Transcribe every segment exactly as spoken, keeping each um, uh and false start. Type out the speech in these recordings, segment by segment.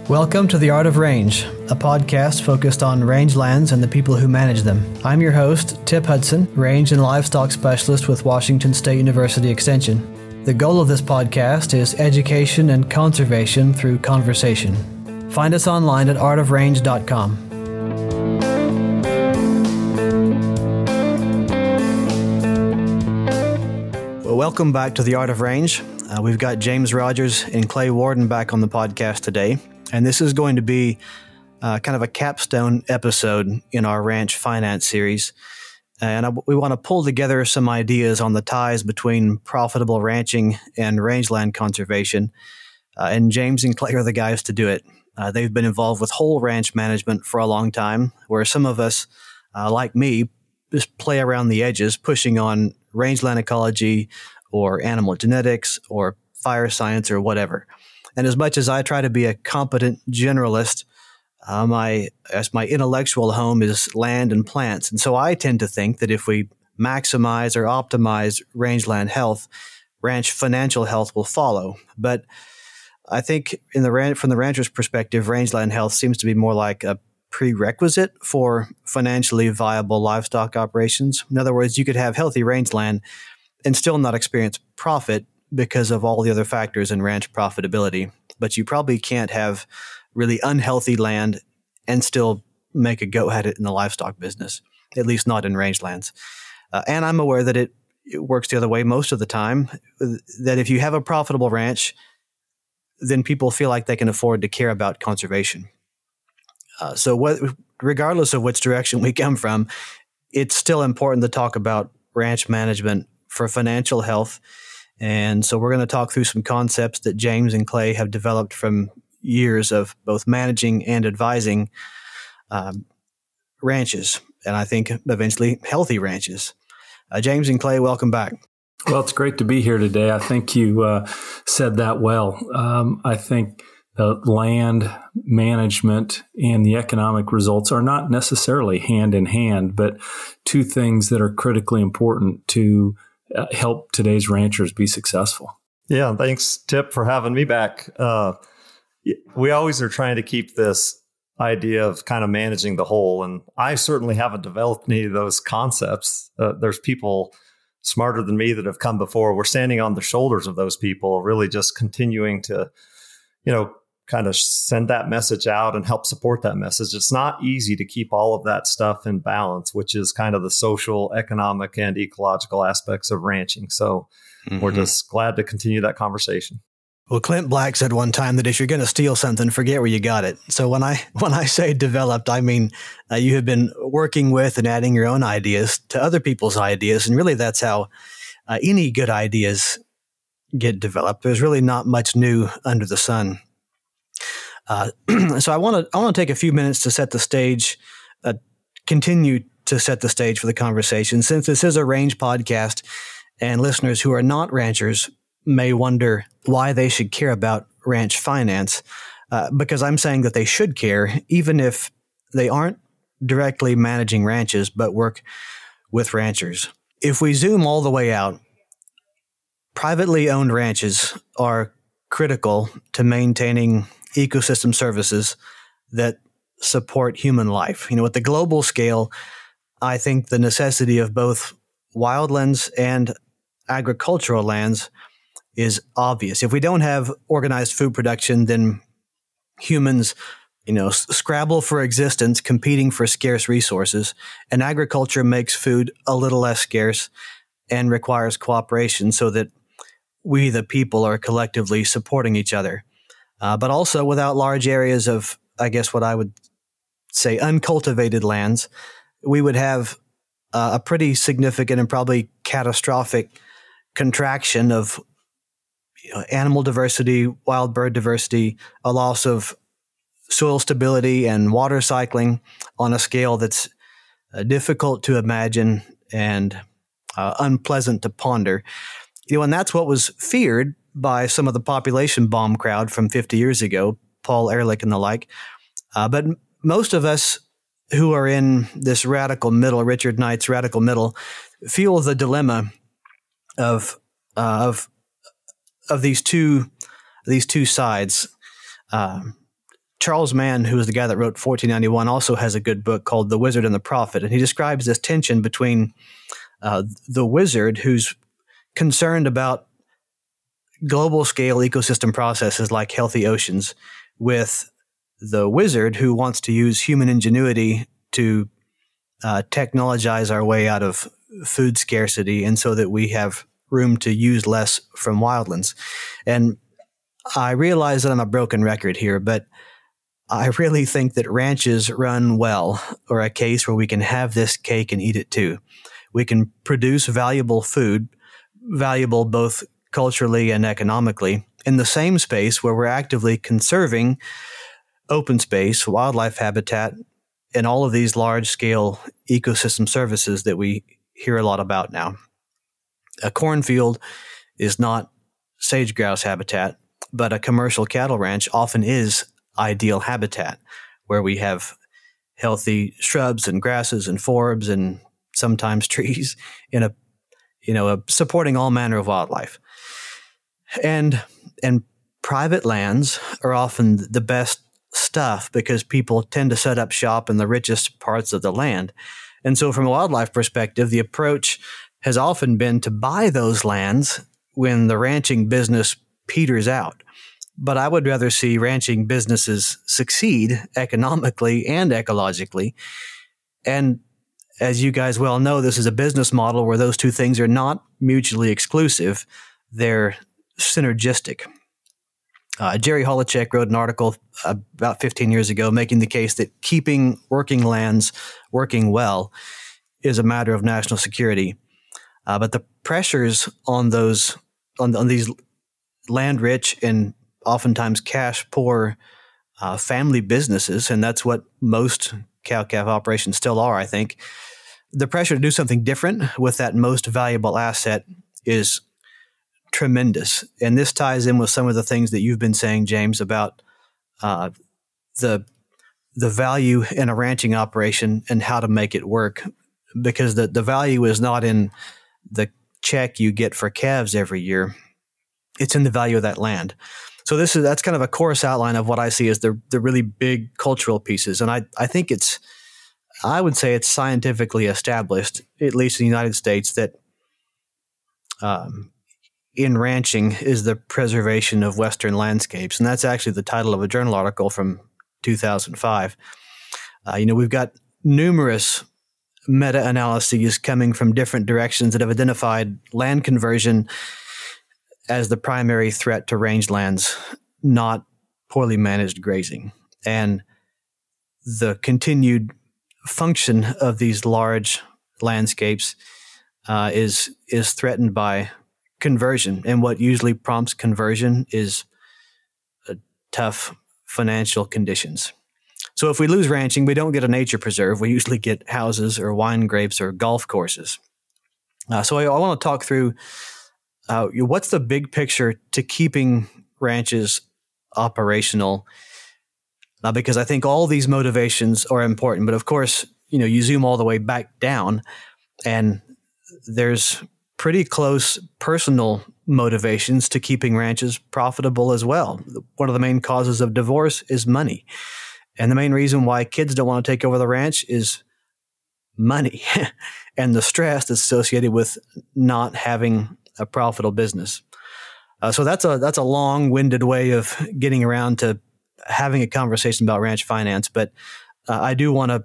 Welcome to The Art of Range, a podcast focused on rangelands and the people who manage them. I'm your host, Tip Hudson, range and livestock specialist with Washington State University Extension. The goal of this podcast is education and conservation through conversation. Find us online at art of range dot com. Well, welcome back to The Art of Range. Uh, we've got James Rogers and Clay Warden back on the podcast today. And this is going to be uh, kind of a capstone episode in our ranch finance series. And I, we want to pull together some ideas on the ties between profitable ranching and rangeland conservation. Uh, and James and Clay are the guys to do it. Uh, they've been involved with whole ranch management for a long time, where some of us, uh, like me, just play around the edges, pushing on rangeland ecology or animal genetics or fire science or whatever. And as much as I try to be a competent generalist, uh, my as my intellectual home is land and plants. And so I tend to think that if we maximize or optimize rangeland health, ranch financial health will follow. But I think in the ran- from the rancher's perspective, rangeland health seems to be more like a prerequisite for financially viable livestock operations. In other words, you could have healthy rangeland and still not experience profit because of all the other factors in ranch profitability. But you probably can't have really unhealthy land and still make a go at it in the livestock business, at least not in rangelands. Uh, and I'm aware that it, it works the other way most of the time, that if you have a profitable ranch, then people feel like they can afford to care about conservation. Uh, so what, regardless of which direction we come from, it's still important to talk about ranch management for financial health. And so we're going to talk through some concepts that James and Clay have developed from years of both managing and advising um, ranches, and I think eventually healthy ranches. Uh, James and Clay, welcome back. Well, it's great to be here today. I think you uh, said that well. Um, I think the land management and the economic results are not necessarily hand in hand, but two things that are critically important to Uh, help today's ranchers be successful. Yeah, thanks, Tip, for having me back. Uh, we always are trying to keep this idea of kind of managing the whole, and I certainly haven't developed any of those concepts. Uh, there's people smarter than me that have come before. We're standing on the shoulders of those people, really just continuing to, you know, kind of send that message out and help support that message. It's not easy to keep all of that stuff in balance, which is kind of the social, economic, and ecological aspects of ranching. So mm-hmm. we're just glad to continue that conversation. Well, Clint Black said one time that if you're going to steal something, forget where you got it. So when I when I say developed, I mean uh, you have been working with and adding your own ideas to other people's ideas. And really, that's how uh, any good ideas get developed. There's really not much new under the sun. Uh, so I want to I want to take a few minutes to set the stage, uh, continue to set the stage for the conversation. Since this is a range podcast, and listeners who are not ranchers may wonder why they should care about ranch finance, uh, because I'm saying that they should care, even if they aren't directly managing ranches, but work with ranchers. If we zoom all the way out, privately owned ranches are critical to maintaining ecosystem services that support human life. You know, at the global scale, I think the necessity of both wildlands and agricultural lands is obvious. If we don't have organized food production, then humans, you know, scrabble for existence, competing for scarce resources, and agriculture makes food a little less scarce and requires cooperation so that we, the people, are collectively supporting each other. Uh, but also without large areas of, I guess what I would say, uncultivated lands, we would have uh, a pretty significant and probably catastrophic contraction of you know, animal diversity, wild bird diversity, a loss of soil stability and water cycling on a scale that's uh, difficult to imagine and uh, unpleasant to ponder. You know, and that's what was feared by some of the population bomb crowd from fifty years ago, Paul Ehrlich and the like. Uh, but m- most of us who are in this radical middle, Richard Knight's radical middle, feel the dilemma of uh, of of these two these two sides. Uh, Charles Mann, who is the guy that wrote fourteen ninety-one, also has a good book called The Wizard and the Prophet. And he describes this tension between uh, the wizard, who's concerned about global scale ecosystem processes like healthy oceans, with the wizard who wants to use human ingenuity to uh, technologize our way out of food scarcity, and so that we have room to use less from wildlands. And I realize that I'm a broken record here, but I really think that ranches run well are a case where we can have this cake and eat it too. We can produce valuable food, valuable both culturally and economically, in the same space where we're actively conserving open space, wildlife habitat, and all of these large-scale ecosystem services that we hear a lot about now. A cornfield is not sage grouse habitat, but a commercial cattle ranch often is ideal habitat, where we have healthy shrubs and grasses and forbs and sometimes trees in a, you know, a, supporting all manner of wildlife. And and private lands are often the best stuff because people tend to set up shop in the richest parts of the land. And so from a wildlife perspective, the approach has often been to buy those lands when the ranching business peters out. But I would rather see ranching businesses succeed economically and ecologically. And as you guys well know, this is a business model where those two things are not mutually exclusive. They're synergistic. Uh, Jerry Holacek wrote an article about fifteen years ago making the case that keeping working lands working well is a matter of national security. Uh, but the pressures on those on, on these land-rich and oftentimes cash-poor uh, family businesses, and that's what most cow-calf operations still are, I think, the pressure to do something different with that most valuable asset is tremendous. And this ties in with some of the things that you've been saying, James, about uh, the the value in a ranching operation and how to make it work, because the, the value is not in the check you get for calves every year. It's in the value of that land. So this is that's kind of a coarse outline of what I see as the the really big cultural pieces. And I, I think it's, I would say it's scientifically established, at least in the United States, that um, in ranching is the preservation of Western landscapes. And that's actually the title of a journal article from two thousand five. Uh, you know, we've got numerous meta-analyses coming from different directions that have identified land conversion as the primary threat to rangelands, not poorly managed grazing. And the continued function of these large landscapes uh, is is threatened by conversion. And what usually prompts conversion is uh, tough financial conditions. So if we lose ranching, we don't get a nature preserve. We usually get houses or wine grapes or golf courses. Uh, so I, I want to talk through uh, what's the big picture to keeping ranches operational, uh, because I think all these motivations are important. But of course, you know, you zoom all the way back down, and there's pretty close personal motivations to keeping ranches profitable as well. One of the main causes of divorce is money. And the main reason why kids don't want to take over the ranch is money and the stress that's associated with not having a profitable business. Uh, so that's a that's a long-winded way of getting around to having a conversation about ranch finance. But uh, I do want to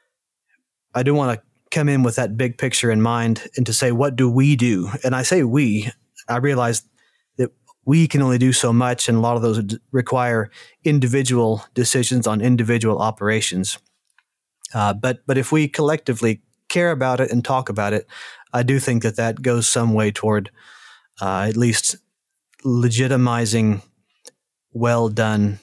I do want to come in with that big picture in mind and to say, what do we do? And I say we. I realize that we can only do so much, and a lot of those require individual decisions on individual operations. Uh, but but if we collectively care about it and talk about it, I do think that that goes some way toward uh, at least legitimizing well-done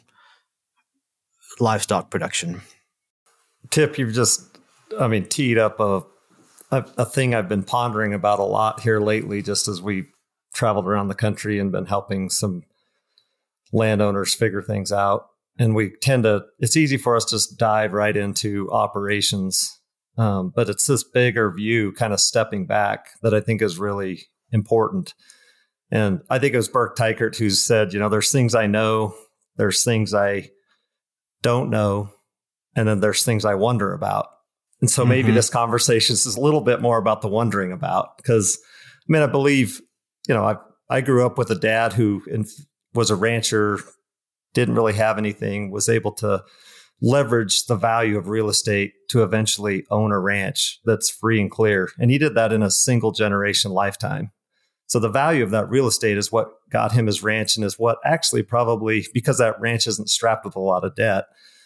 livestock production. Tip, you've just, I mean, teed up a, a a thing I've been pondering about a lot here lately, just as we traveled around the country and been helping some landowners figure things out. And we tend to, it's easy for us to just dive right into operations. Um, but it's this bigger view, kind of stepping back, that I think is really important. And I think it was Burke Teichert who said, you know, there's things I know, there's things I don't know, and then there's things I wonder about. And so maybe mm-hmm. this conversation is a little bit more about the wondering about, because I mean, I believe, you know, I, I grew up with a dad who was a rancher, didn't really have anything, was able to leverage the value of real estate to eventually own a ranch that's free and clear. And he did that in a single generation lifetime. So the value of that real estate is what got him his ranch, and is what actually probably, because that ranch isn't strapped with a lot of debt,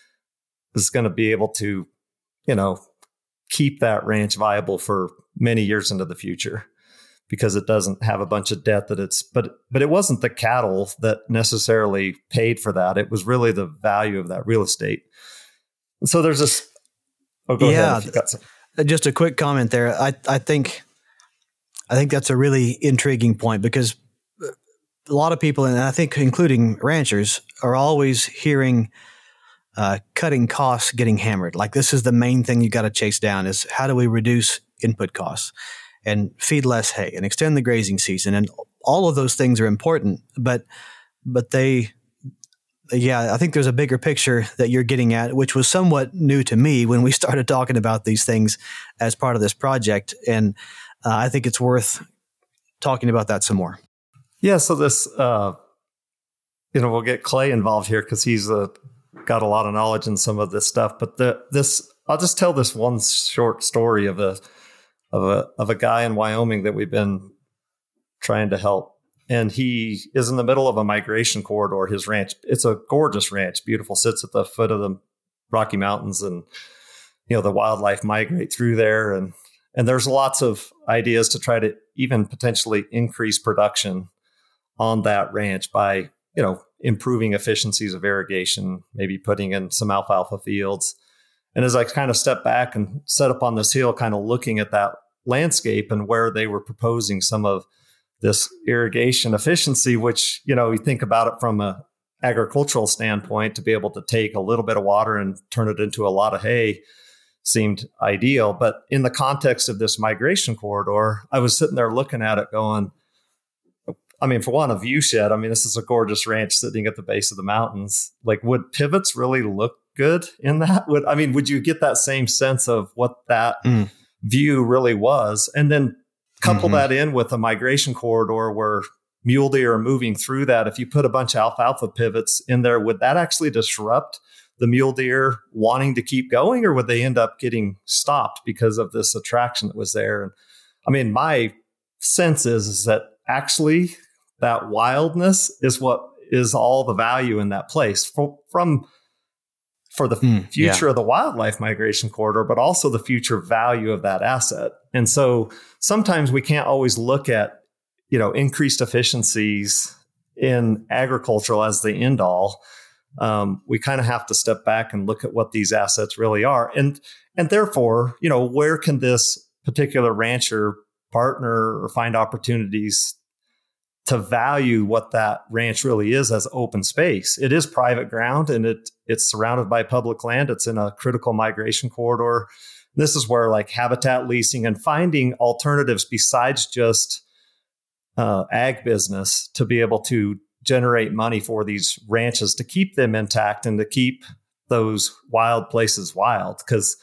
is going to be able to, you know, keep that ranch viable for many years into the future, because it doesn't have a bunch of debt that it's, but, but it wasn't the cattle that necessarily paid for that. It was really the value of that real estate. And so there's this, oh, go yeah, ahead if you got some. Just a quick comment there. I, I think, I think that's a really intriguing point, because a lot of people, and I think including ranchers, are always hearing uh, cutting costs getting hammered. Like, this is the main thing you got to chase down, is how do we reduce input costs and feed less hay and extend the grazing season. And all of those things are important, but, but they, yeah, I think there's a bigger picture that you're getting at, which was somewhat new to me when we started talking about these things as part of this project. And uh, I think it's worth talking about that some more. Yeah. So this, uh, you know, we'll get Clay involved here, because he's uh, got a lot of knowledge in some of this stuff. But the, this, I'll just tell this one short story of a, of a, of a guy in Wyoming that we've been trying to help. And he is in the middle of a migration corridor. His ranch, it's a gorgeous ranch, beautiful, sits at the foot of the Rocky Mountains, and, you know, the wildlife migrate through there. And, and there's lots of ideas to try to even potentially increase production on that ranch by, you know, improving efficiencies of irrigation, maybe putting in some alfalfa fields. And as I kind of stepped back and set up on this hill, kind of looking at that landscape and where they were proposing some of this irrigation efficiency, which, you know, you think about it from a agricultural standpoint, to be able to take a little bit of water and turn it into a lot of hay seemed ideal. But in the context of this migration corridor, I was sitting there looking at it going, I mean, for one, a view shed. I mean, this is a gorgeous ranch sitting at the base of the mountains. Like, would pivots really look good in that? Would, I mean, would you get that same sense of what that mm. view really was? And then couple mm-hmm. that in with a migration corridor where mule deer are moving through that. If you put a bunch of alfalfa pivots in there, would that actually disrupt the mule deer wanting to keep going, or would they end up getting stopped because of this attraction that was there? And I mean, my sense is, is that actually that wildness is what is all the value in that place from, from for the mm, future yeah. of the wildlife migration corridor, but also the future value of that asset. And so sometimes we can't always look at, you know, increased efficiencies in agricultural as the end all. Um, we kind of have to step back and look at what these assets really are. And, and therefore, you know, where can this particular rancher partner or find opportunities to value what that ranch really is as open space? It is private ground, and it it's surrounded by public land. It's in a critical migration corridor. This is where, like, habitat leasing and finding alternatives besides just uh, ag business to be able to generate money for these ranches, to keep them intact and to keep those wild places wild. Because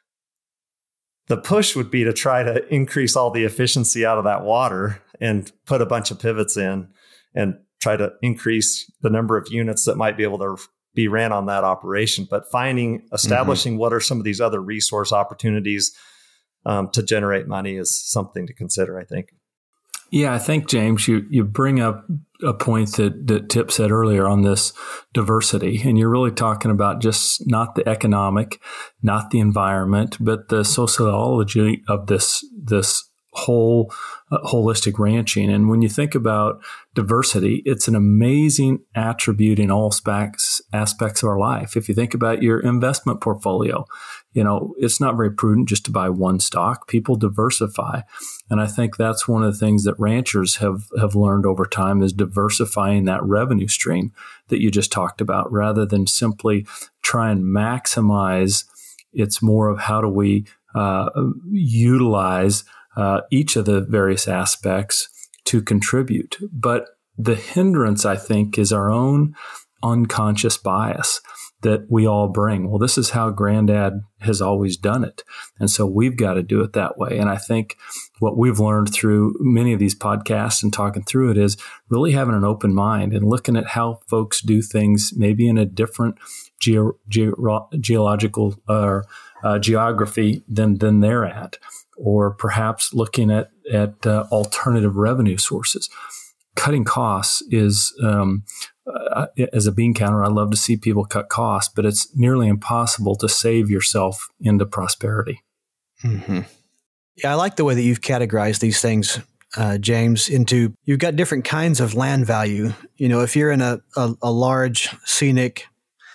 the push would be to try to increase all the efficiency out of that water and put a bunch of pivots in and try to increase the number of units that might be able to be ran on that operation. But finding, establishing mm-hmm. what are some of these other resource opportunities um, to generate money is something to consider, I think. Yeah, I think, James, you, you bring up a point that, that Tip said earlier on this diversity. And you're really talking about just not the economic, not the environment, but the sociology of this, this whole uh, holistic ranching. And when you think about diversity, it's an amazing attribute in all aspects, aspects of our life. If you think about your investment portfolio, you know, it's not very prudent just to buy one stock. People diversify. And I think that's one of the things that ranchers have, have learned over time, is diversifying that revenue stream that you just talked about, rather than simply try and maximize. It's more of how do we uh, utilize uh, each of the various aspects to contribute. But the hindrance, I think, is our own unconscious bias. that we all bring. Well, this is how Granddad has always done it. And so we've got to do it that way. And I think what we've learned through many of these podcasts and talking through it is really having an open mind and looking at how folks do things maybe in a different ge- ge- geological uh, uh, geography than, than they're at, or perhaps looking at, at uh, alternative revenue sources. Cutting costs is, um, uh, as a bean counter, I love to see people cut costs, but it's nearly impossible to save yourself into prosperity. Mm-hmm. Yeah, I like the way that you've categorized these things, uh, James, into you've got different kinds of land value. You know, if you're in a, a, a large scenic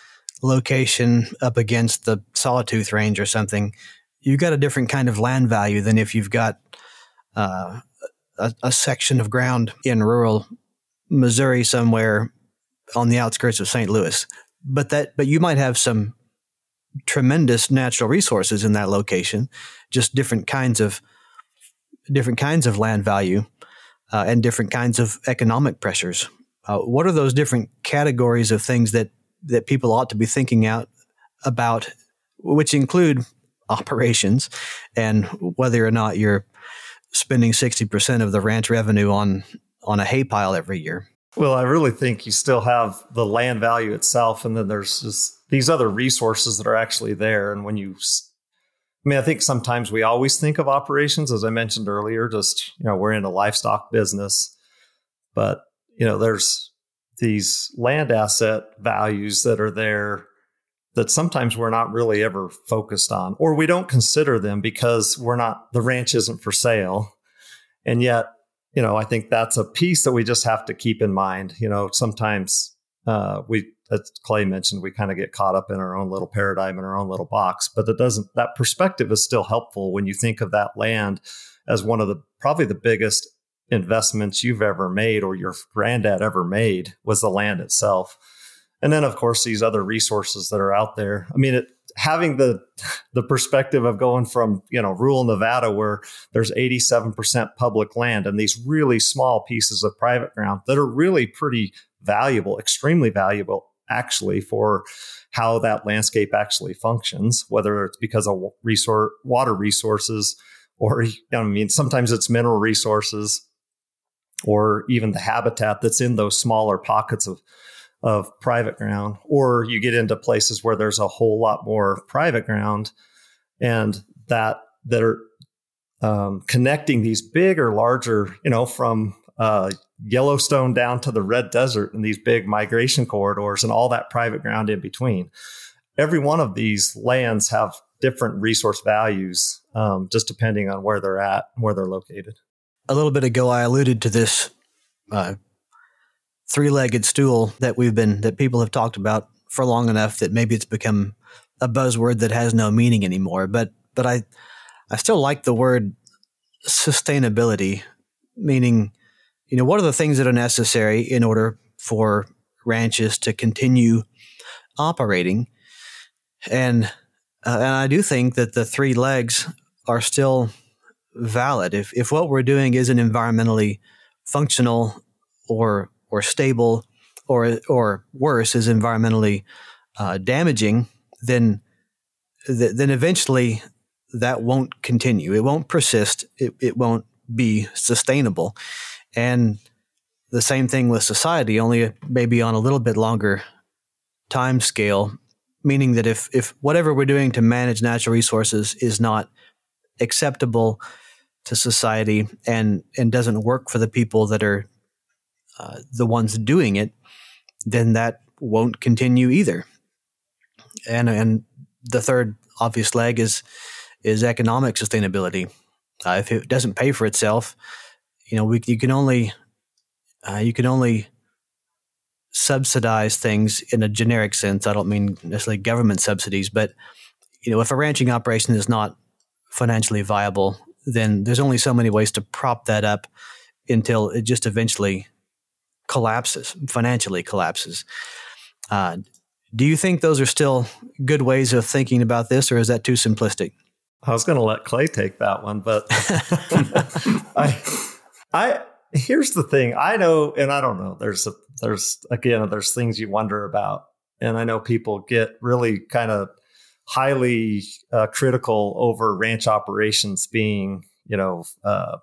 location up against the Sawtooth Range or something, you've got a different kind of land value than if you've got uh, a, a section of ground in rural Missouri somewhere on the outskirts of Saint Louis. But that, but you might have some tremendous natural resources in that location, just different kinds of different kinds of land value uh, and different kinds of economic pressures. Uh, what are those different categories of things that that people ought to be thinking out about, which include operations and whether or not you're spending sixty percent of the ranch revenue on on a hay pile every year? Well, I really think you still have the land value itself, and then there's just these other resources that are actually there. And when you, I mean, I think sometimes we always think of operations, as I mentioned earlier, just, you know, we're in a livestock business, but, you know, there's these land asset values that are there that sometimes we're not really ever focused on, or we don't consider them because we're not, the ranch isn't for sale. And yet, you know, I think that's a piece that we just have to keep in mind. You know, sometimes uh, we, as Clay mentioned, we kind of get caught up in our own little paradigm, in our own little box, but it doesn't, that perspective is still helpful when you think of that land as one of the, probably the biggest investments you've ever made or your granddad ever made was the land itself. And then, of course, these other resources that are out there. I mean, it, having the the perspective of going from, you know, rural Nevada where there's eighty-seven percent public land and these really small pieces of private ground that are really pretty valuable, extremely valuable, actually, for how that landscape actually functions, whether it's because of resource, water resources, or, you know, I mean, sometimes it's mineral resources, or even the habitat that's in those smaller pockets of of private ground, or you get into places where there's a whole lot more private ground and that that are um, connecting these bigger, larger, you know, from uh, Yellowstone down to the Red Desert and these big migration corridors and all that private ground in between. Every one of these lands have different resource values, um, just depending on where they're at, where they're located. A little bit ago, I alluded to this uh, three-legged stool that we've been, that people have talked about for long enough that maybe it's become a buzzword that has no meaning anymore. But, but I, I still like the word sustainability, meaning, you know, what are the things that are necessary in order for ranches to continue operating? And, uh, and I do think that the three legs are still valid. If, if what we're doing isn't environmentally functional or or stable, or or worse, is environmentally uh, damaging, then th- then eventually that won't continue. It won't persist. It it won't be sustainable. And the same thing with society, only maybe on a little bit longer time scale, meaning that if if whatever we're doing to manage natural resources is not acceptable to society and and doesn't work for the people that are Uh, the ones doing it, then that won't continue either. And and the third obvious leg is is economic sustainability. Uh, if it doesn't pay for itself, you know, we you can only uh, you can only subsidize things in a generic sense. I don't mean necessarily government subsidies, but you know, if a ranching operation is not financially viable, then there's only so many ways to prop that up until it just eventually collapses, financially collapses. Uh, do you think those are still good ways of thinking about this, or is that too simplistic? I was going to let Clay take that one, but I, I, here's the thing. I know, and I don't know, there's, a, there's, again, there's things you wonder about. And I know people get really kind of highly uh, critical over ranch operations being, you know, uh,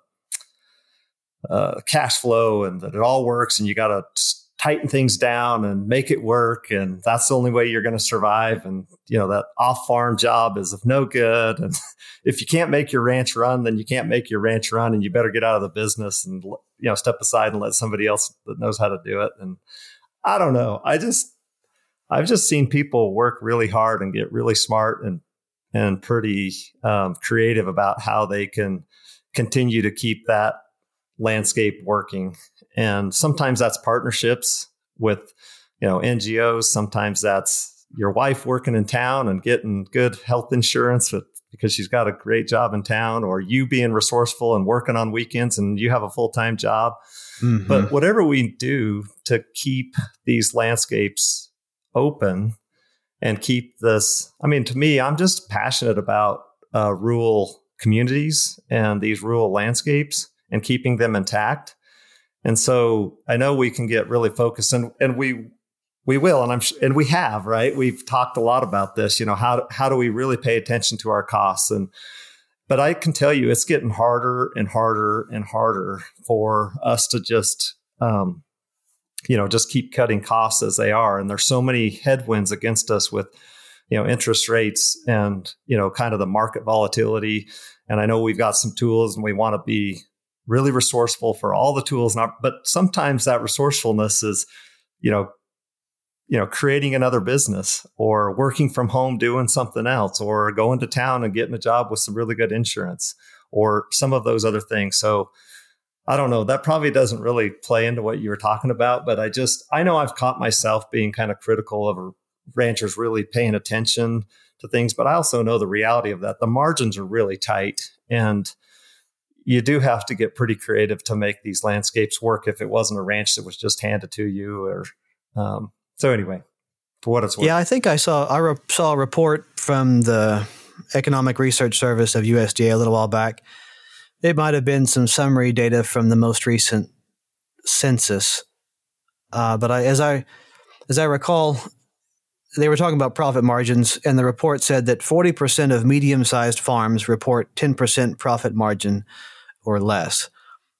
uh, cash flow and that it all works and you got to tighten things down and make it work. And that's the only way you're going to survive. And, you know, that off farm job is of no good. And if you can't make your ranch run, then you can't make your ranch run and you better get out of the business and, you know, step aside and let somebody else that knows how to do it. And I don't know. I just, I've just seen people work really hard and get really smart and, and pretty um, creative about how they can continue to keep that landscape working. And sometimes that's partnerships with, you know, N G Os. Sometimes that's your wife working in town and getting good health insurance with, because she's got a great job in town, or you being resourceful and working on weekends and you have a full-time job. Mm-hmm. But whatever we do to keep these landscapes open and keep this, I mean, to me, I'm just passionate about uh, rural communities and these rural landscapes and keeping them intact. And so I know we can get really focused, and, and we we will, and I'm and we have, right? We've talked a lot about this. You know, how how do we really pay attention to our costs? And but I can tell you, it's getting harder and harder and harder for us to just, um, you know, just keep cutting costs as they are. And there's so many headwinds against us with, you know, interest rates and, you know, kind of the market volatility. And I know we've got some tools, and we want to be really resourceful for all the tools. Not, but sometimes that resourcefulness is, you know, you know, creating another business or working from home, doing something else, or going to town and getting a job with some really good insurance, or some of those other things. So I don't know, that probably doesn't really play into what you were talking about, but I just, I know I've caught myself being kind of critical of ranchers really paying attention to things, but I also know the reality of that. The margins are really tight, and you do have to get pretty creative to make these landscapes work if it wasn't a ranch that was just handed to you. Or um, so anyway, for what it's worth. Yeah, I think I saw I re- saw a report from the Economic Research Service of U S D A a little while back. It might have been some summary data from the most recent census, uh, but I, as I as I recall, they were talking about profit margins, and the report said that forty percent of medium-sized farms report ten percent profit margin or less.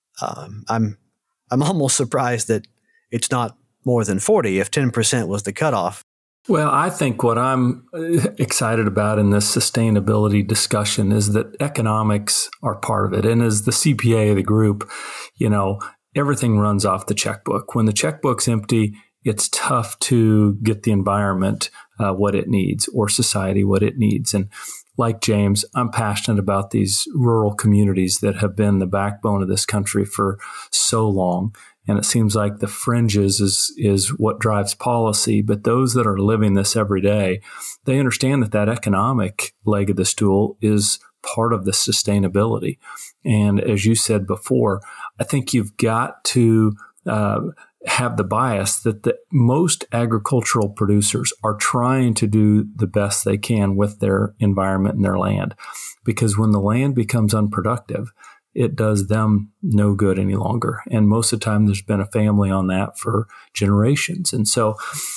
Um, I'm I'm almost surprised that it's not more than forty if ten percent was the cutoff. Well, I think what I'm excited about in this sustainability discussion is that economics are part of it. And as the C P A of the group, you know, everything runs off the checkbook. When the checkbook's empty, it's tough to get the environment uh, what it needs, or society what it needs. And like James, I'm passionate about these rural communities that have been the backbone of this country for so long. And it seems like the fringes is is what drives policy. But those that are living this every day, they understand that that economic leg of the stool is part of the sustainability. And as you said before, I think you've got to uh, have the bias that the most agricultural producers are trying to do the best they can with their environment and their land. Because when the land becomes unproductive, it does them no good any longer. And most of the time, there's been a family on that for generations. And so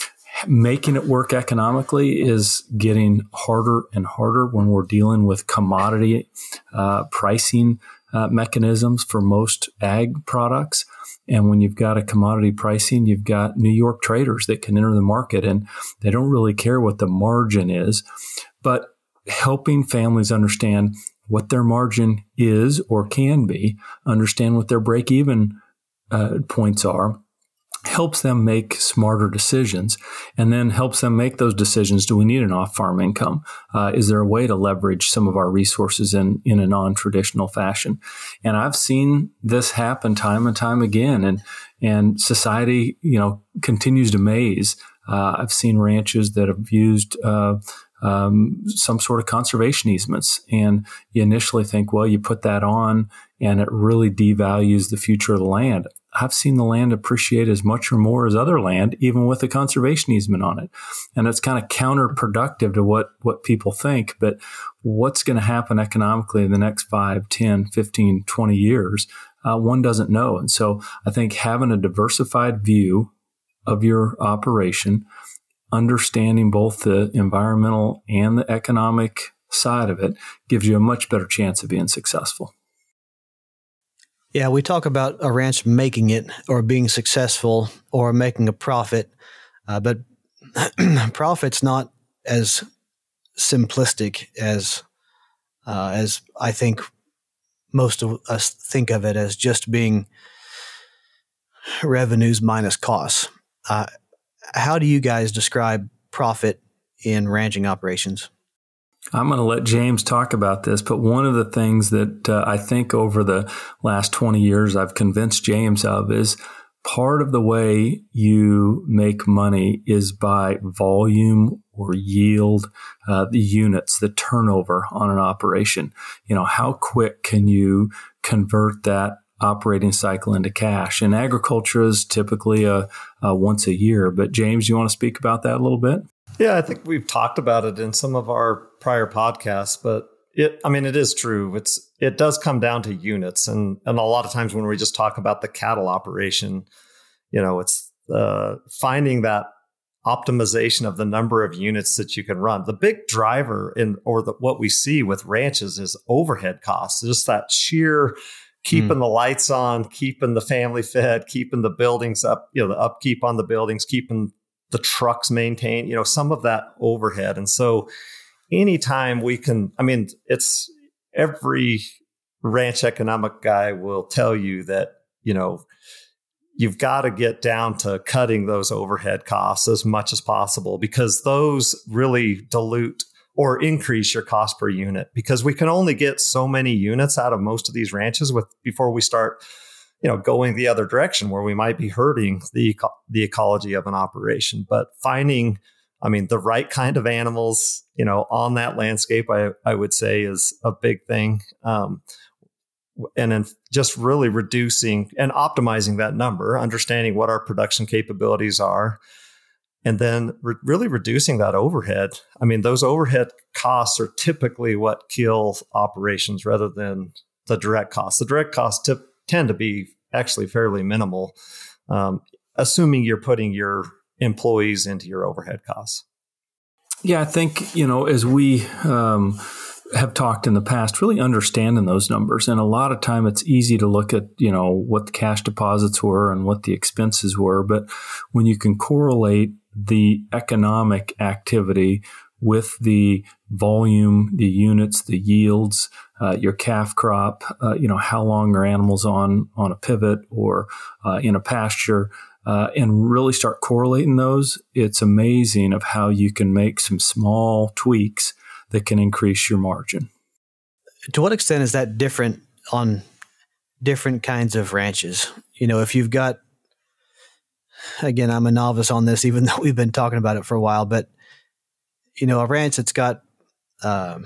making it work economically is getting harder and harder when we're dealing with commodity uh, pricing uh, mechanisms for most ag products. And when you've got a commodity pricing, you've got New York traders that can enter the market, and they don't really care what the margin is. But helping families understand what their margin is or can be, understand what their break-even uh, points are, helps them make smarter decisions, and then helps them make those decisions. Do we need an off-farm income? Uh, is there a way to leverage some of our resources in, in a non-traditional fashion? And I've seen this happen time and time again, and and society, you know, continues to amaze. Uh, I've seen ranches that have used uh, um, some sort of conservation easements, and you initially think, well, you put that on, and it really devalues the future of the land. I've seen the land appreciate as much or more as other land, even with a conservation easement on it. And it's kind of counterproductive to what, what people think. But what's going to happen economically in the next five, ten, fifteen, twenty years, uh, one doesn't know. And so I think having a diversified view of your operation, understanding both the environmental and the economic side of it gives you a much better chance of being successful. Yeah, we talk about a ranch making it or being successful or making a profit, uh, but profit's not as simplistic as uh, as I think most of us think of it, as just being revenues minus costs. Uh, how do you guys describe profit in ranching operations? I'm going to let James talk about this, but one of the things that uh, I think over the last twenty years I've convinced James of is part of the way you make money is by volume or yield, uh, the units, the turnover on an operation. You know, how quick can you convert that operating cycle into cash? And agriculture is typically a, a once a year. But James, you want to speak about that a little bit? Yeah, I think we've talked about it in some of our prior podcasts, but it, I mean, it is true. It's, it does come down to units. And, and a lot of times when we just talk about the cattle operation, you know, it's uh, finding that optimization of the number of units that you can run. The big driver in, or the, what we see with ranches is overhead costs, just that sheer keeping mm. the lights on, keeping the family fed, keeping the buildings up, you know, the upkeep on the buildings, keeping the trucks maintained, you know, some of that overhead. And so anytime we can, I mean, it's every ranch economic guy will tell you that, you know, you've got to get down to cutting those overhead costs as much as possible, because those really dilute or increase your cost per unit, because we can only get so many units out of most of these ranches with before we start, you know, going the other direction where we might be hurting the the ecology of an operation. But finding, I mean, the right kind of animals, you know, on that landscape, I, I would say is a big thing. Um, and then just really reducing and optimizing that number, understanding what our production capabilities are, and then re- really reducing that overhead. I mean, those overhead costs are typically what kill operations rather than the direct costs. The direct costs tip, tend to be actually fairly minimal, um, assuming you're putting your employees into your overhead costs. Yeah, I think, you know, as we um, have talked in the past, really understanding those numbers. And a lot of time it's easy to look at, you know, what the cash deposits were and what the expenses were. But when you can correlate the economic activity with the volume, the units, the yields, uh, your calf crop, uh, you know, how long are animals on, on a pivot or uh, in a pasture, uh, and really start correlating those, it's amazing of how you can make some small tweaks that can increase your margin. To what extent is that different on different kinds of ranches? You know, if you've got, again, I'm a novice on this, even though we've been talking about it for a while, but you know, a ranch that's got um,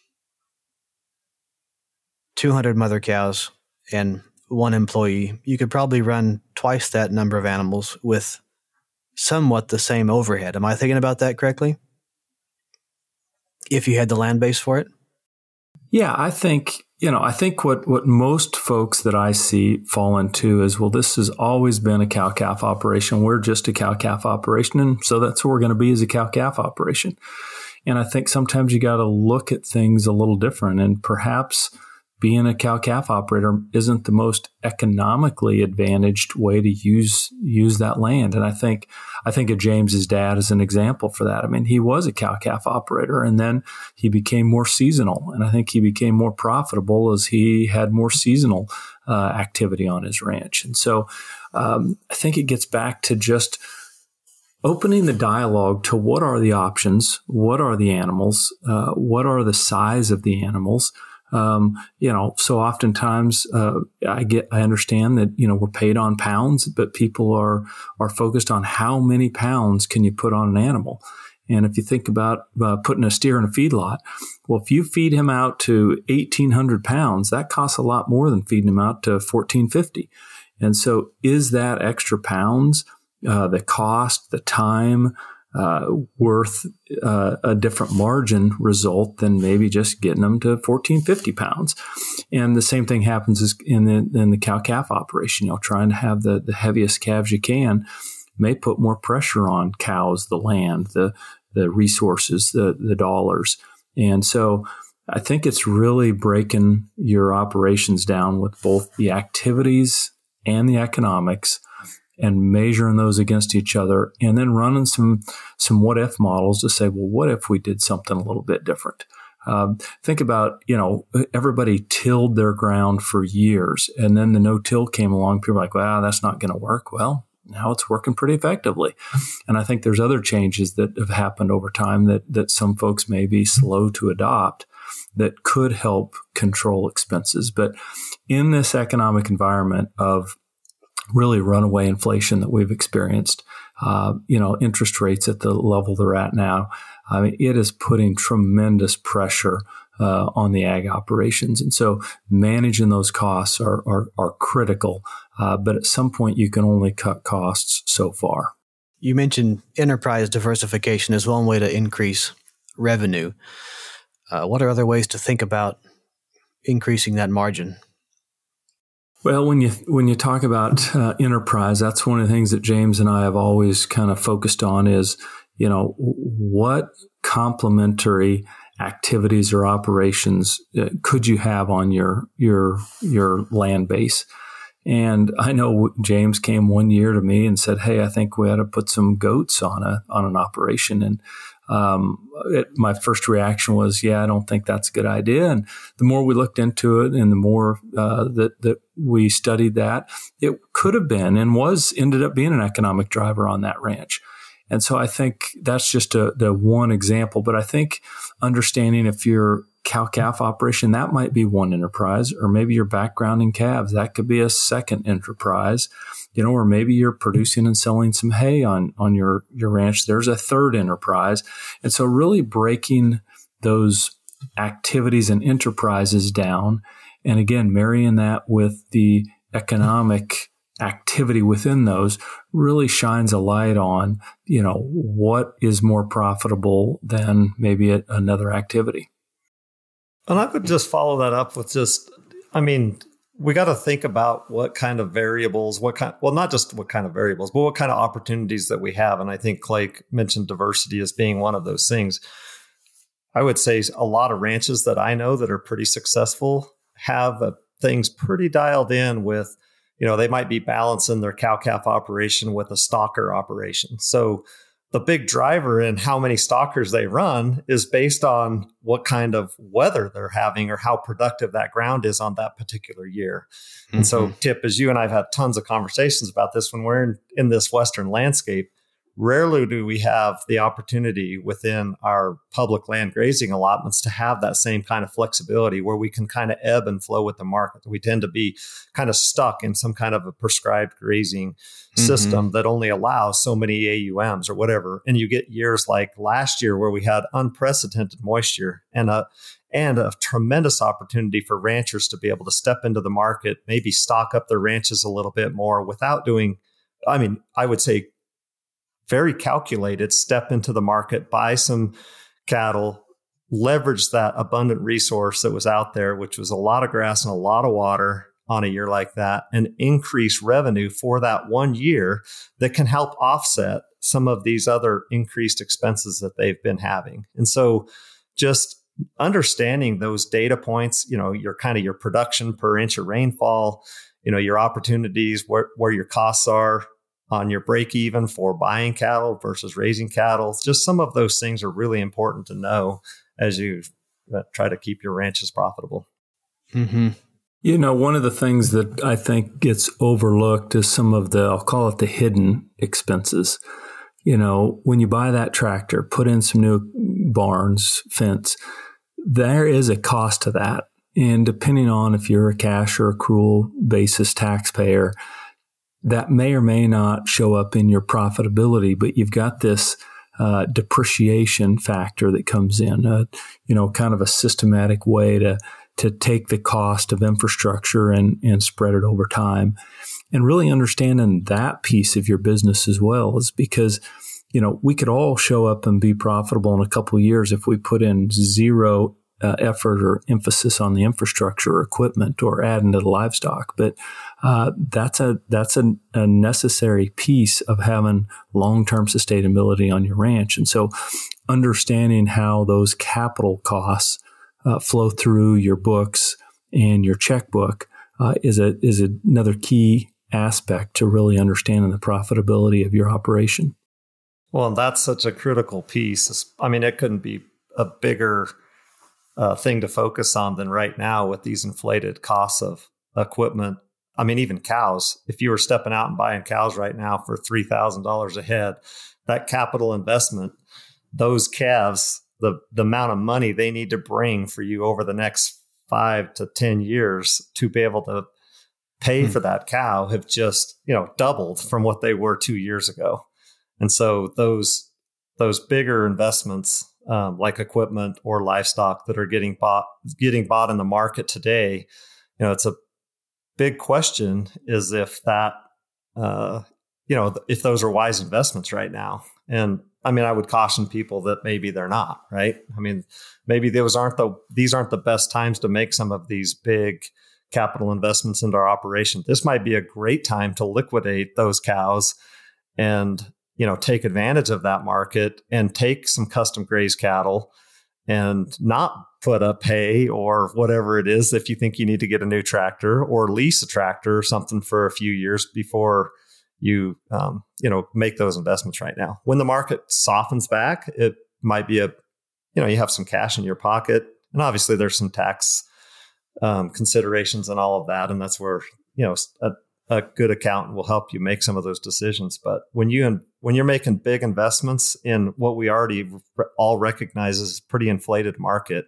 two hundred mother cows and one employee, you could probably run twice that number of animals with somewhat the same overhead. Am I thinking about that correctly? If you had the land base for it? Yeah, I think, you know, I think what, what most folks that I see fall into is, well, this has always been a cow-calf operation. We're just a cow-calf operation, and so that's what we're going to be, is a cow-calf operation. And I think sometimes you got to look at things a little different, and perhaps being a cow-calf operator isn't the most economically advantaged way to use use that land. And I think I think of James's dad as an example for that. I mean, he was a cow-calf operator, and then he became more seasonal. And I think he became more profitable as he had more seasonal uh, activity on his ranch. And so um, I think it gets back to just opening the dialogue to what are the options, what are the animals, uh, what are the size of the animals. Um, you know, so oftentimes, uh, I get, I understand that, you know, we're paid on pounds, but people are, are focused on how many pounds can you put on an animal. And if you think about uh, putting a steer in a feedlot, well, if you feed him out to eighteen hundred pounds, that costs a lot more than feeding him out to fourteen fifty. And so is that extra pounds, uh, the cost, the time, Uh, worth uh, a different margin result than maybe just getting them to fourteen fifty pounds. And the same thing happens in the in the cow-calf operation. You know, trying to have the, the heaviest calves you can. may put more pressure on cows, the land, the the resources, the the dollars. And so I think it's really breaking your operations down with both the activities and the economics and measuring those against each other, and then running some some what if models to say, well, what if we did something a little bit different? Um, think about, you know, everybody tilled their ground for years, and then the no-till came along. People were like, well, that's not going to work. Well, now it's working pretty effectively. And I think there's other changes that have happened over time that that some folks may be slow to adopt that could help control expenses. But in this economic environment of really runaway inflation that we've experienced, uh, you know, interest rates at the level they're at now, I mean, it is putting tremendous pressure uh, on the ag operations. And so managing those costs are are, are critical. Uh, but at some point, you can only cut costs so far. You mentioned enterprise diversification as one way to increase revenue. Uh, what are other ways to think about increasing that margin? Well, when you when you talk about uh, enterprise, that's one of the things that James and I have always kind of focused on is, you know, what complementary activities or operations uh, could you have on your your your land base? And I know James came one year to me and said, "Hey, I think we ought to put some goats on a on an operation." And um, it, my first reaction was, "Yeah, I don't think that's a good idea." And the more we looked into it, and the more uh, that that we studied that, it could have been and was ended up being an economic driver on that ranch. And so I think that's just a, the one example. But I think understanding if you're cow-calf operation, that might be one enterprise, or maybe your background in calves, that could be a second enterprise, you know, or maybe you're producing and selling some hay on, on your, your ranch. There's a third enterprise. And so really breaking those activities and enterprises down, and again, marrying that with the economic activity within those really shines a light on, you know, what is more profitable than maybe a, another activity. And I would just follow that up with just, I mean, we got to think about what kind of variables, what kind, well, not just what kind of variables, but what kind of opportunities that we have. And I think Clay mentioned diversity as being one of those things. I would say a lot of ranches that I know that are pretty successful have uh, things pretty dialed in with, you know, they might be balancing their cow-calf operation with a stocker operation. So the big driver in how many stockers they run is based on what kind of weather they're having or how productive that ground is on that particular year. Mm-hmm. And so, Tip, as you and I have had tons of conversations about this, when we're in, in this Western landscape, rarely do we have the opportunity within our public land grazing allotments to have that same kind of flexibility where we can kind of ebb and flow with the market. We tend to be kind of stuck in some kind of a prescribed grazing mm-hmm. system that only allows so many A U Ms or whatever. And you get years like last year where we had unprecedented moisture and a and a tremendous opportunity for ranchers to be able to step into the market, maybe stock up their ranches a little bit more without doing, I mean, I would say, very calculated, step into the market, buy some cattle, leverage that abundant resource that was out there, which was a lot of grass and a lot of water on a year like that, and increase revenue for that one year that can help offset some of these other increased expenses that they've been having. And so just understanding those data points, you know, your kind of your production per inch of rainfall, you know, your opportunities, where, where your costs are, on your break even for buying cattle versus raising cattle. Just some of those things are really important to know as you try to keep your ranches profitable. Mm-hmm. You know, one of the things that I think gets overlooked is some of the, I'll call it the hidden expenses. You know, when you buy that tractor, put in some new barns, fence, there is a cost to that. And depending on if you're a cash or accrual basis taxpayer, that may or may not show up in your profitability, but you've got this uh, depreciation factor that comes in, uh, you know, kind of a systematic way to to take the cost of infrastructure and, and spread it over time. And really understanding that piece of your business as well is because, you know, we could all show up and be profitable in a couple of years if we put in zero Uh, effort or emphasis on the infrastructure or equipment or adding to the livestock. But uh, that's a that's a, a necessary piece of having long-term sustainability on your ranch. And so understanding how those capital costs uh, flow through your books and your checkbook uh, is a is another key aspect to really understanding the profitability of your operation. Well, and that's such a critical piece. I mean, it couldn't be a bigger uh, thing to focus on than right now with these inflated costs of equipment. I mean, even cows. If you were stepping out and buying cows right now for three thousand dollars a head, that capital investment, those calves, the, the amount of money they need to bring for you over the next five to ten years to be able to pay hmm. for that cow have just, you know, doubled from what they were two years ago. And so those those bigger investments, um, like equipment or livestock that are getting bought getting bought in the market today, you know, it's a big question is if that, uh, you know, if those are wise investments right now. And I mean, I would caution people that maybe they're not, right? I mean, maybe those aren't the these aren't the best times to make some of these big capital investments into our operation. This might be a great time to liquidate those cows and, you know, take advantage of that market and take some custom grazed cattle and not put up hay or whatever it is if you think you need to get a new tractor or lease a tractor or something for a few years before you, um, you know, make those investments right now. When the market softens back, it might be a, you know, you have some cash in your pocket, and obviously there's some tax um, considerations and all of that. And that's where, you know, a, a good accountant will help you make some of those decisions. But when you, when you're making big investments in what we already all recognize as a pretty inflated market,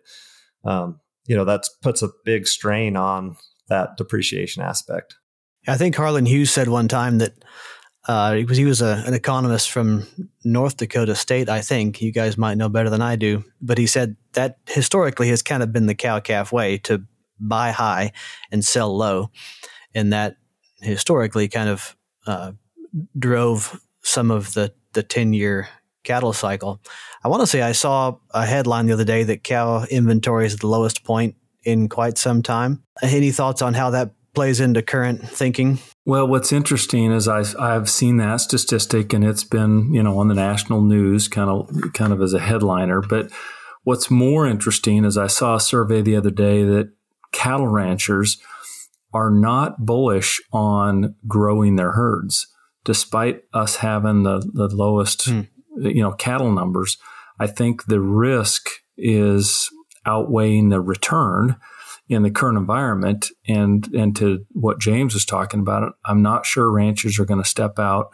um, you know, that puts a big strain on that depreciation aspect. I think Harlan Hughes said one time that uh, he was, he was a, an economist from North Dakota State, I think. You guys might know better than I do. But he said that historically has kind of been the cow-calf way, to buy high and sell low. And that historically kind of uh, drove some of the, the ten-year cattle cycle. I want to say I saw a headline the other day that cow inventory is at the lowest point in quite some time. Any thoughts on how that plays into current thinking? Well, what's interesting is I've, I've seen that statistic, and it's been, you know, on the national news kind of kind of as a headliner. But what's more interesting is I saw a survey the other day that cattle ranchers are not bullish on growing their herds, despite us having the, the lowest, hmm. you know, cattle numbers. I think the risk is outweighing the return in the current environment. And, and to what James was talking about, I'm not sure ranchers are going to step out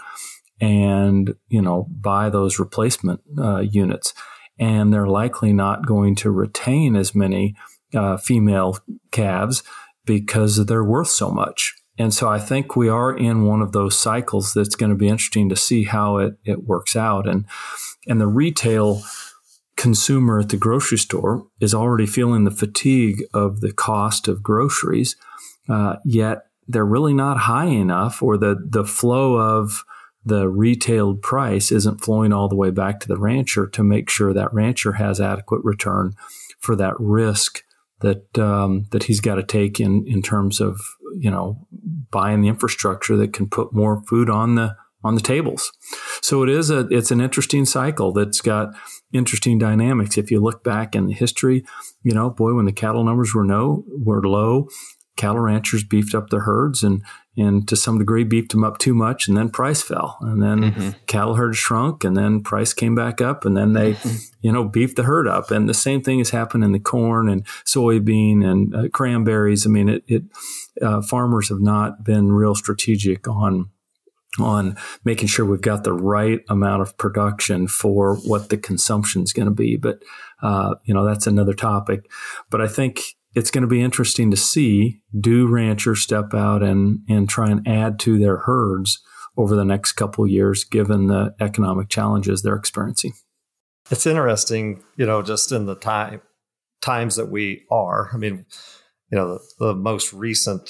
and, you know, buy those replacement uh, units. And they're likely not going to retain as many uh, female calves because they're worth so much. And so I think we are in one of those cycles that's going to be interesting to see how it, it works out. And, and the retail consumer at the grocery store is already feeling the fatigue of the cost of groceries, uh, yet they're really not high enough, or the, the flow of the retailed price isn't flowing all the way back to the rancher to make sure that rancher has adequate return for that risk that um, that he's got to take in, in terms of, you know, buying the infrastructure that can put more food on the on the tables. So it is a it's an interesting cycle that's got interesting dynamics. If you look back in the history, you know, boy, when the cattle numbers were no were low, cattle ranchers beefed up their herds and and to some degree beefed them up too much, and then price fell, and then mm-hmm. cattle herds shrunk, and then price came back up, and then they, mm-hmm. you know, beefed the herd up. And the same thing has happened in the corn and soybean and uh, cranberries. I mean, it, it uh, farmers have not been real strategic on on making sure we've got the right amount of production for what the consumption is going to be. But uh, you know, that's another topic. But I think it's going to be interesting to see, do ranchers step out and, and try and add to their herds over the next couple of years, given the economic challenges they're experiencing? It's interesting, you know, just in the time times that we are. I mean, you know, the, the most recent,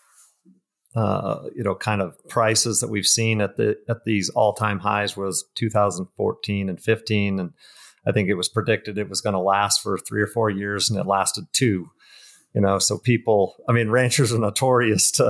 uh, you know, kind of prices that we've seen at the at these all-time highs was two thousand fourteen and fifteen. And I think it was predicted it was going to last for three or four years, and it lasted two. You know, so people, I mean, ranchers are notorious to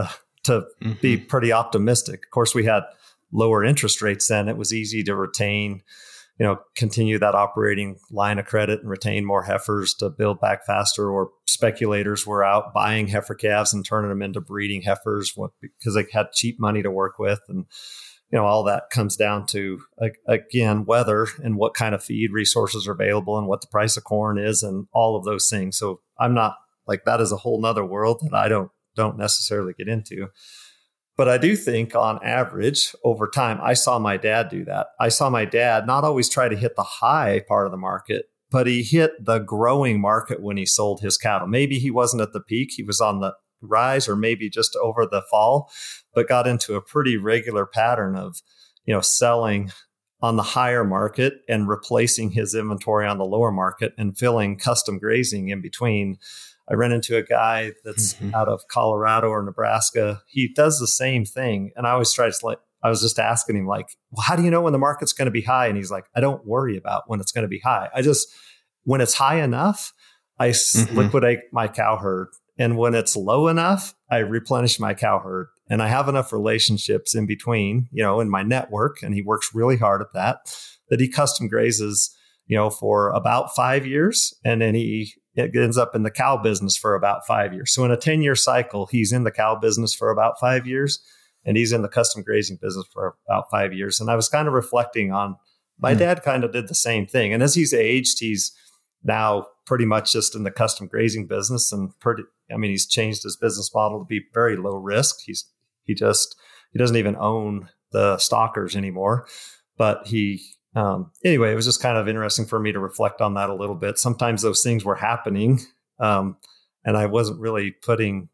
to mm-hmm. be pretty optimistic. Of course, we had lower interest rates then. It was easy to retain, you know, continue that operating line of credit and retain more heifers to build back faster, or speculators were out buying heifer calves and turning them into breeding heifers because they had cheap money to work with. And, you know, all that comes down to, again, weather and what kind of feed resources are available and what the price of corn is and all of those things. So I'm not like, that is a whole nother world that I don't, don't necessarily get into. But I do think on average over time, I saw my dad do that. I saw my dad not always try to hit the high part of the market, but he hit the growing market when he sold his cattle. Maybe he wasn't at the peak. He was on the rise, or maybe just over the fall, but got into a pretty regular pattern of, you know, selling on the higher market and replacing his inventory on the lower market and filling custom grazing in between. I ran into a guy that's mm-hmm. out of Colorado or Nebraska. He does the same thing. And I always try to like, I was just asking him like, well, how do you know when the market's going to be high? And he's like, I don't worry about when it's going to be high. I just, when it's high enough, I mm-hmm. liquidate my cow herd. And when it's low enough, I replenish my cow herd. And I have enough relationships in between, you know, in my network. And he works really hard at that, that he custom grazes, you know, for about five years. And then he it ends up in the cow business for about five years. So in a ten year cycle, he's in the cow business for about five years and he's in the custom grazing business for about five years. And I was kind of reflecting on my mm. dad kind of did the same thing. And as he's aged, he's now pretty much just in the custom grazing business and pretty, I mean, he's changed his business model to be very low risk. He's, he just, he doesn't even own the stockers anymore, but he, Um, anyway, it was just kind of interesting for me to reflect on that a little bit. Sometimes those things were happening, um, and I wasn't really putting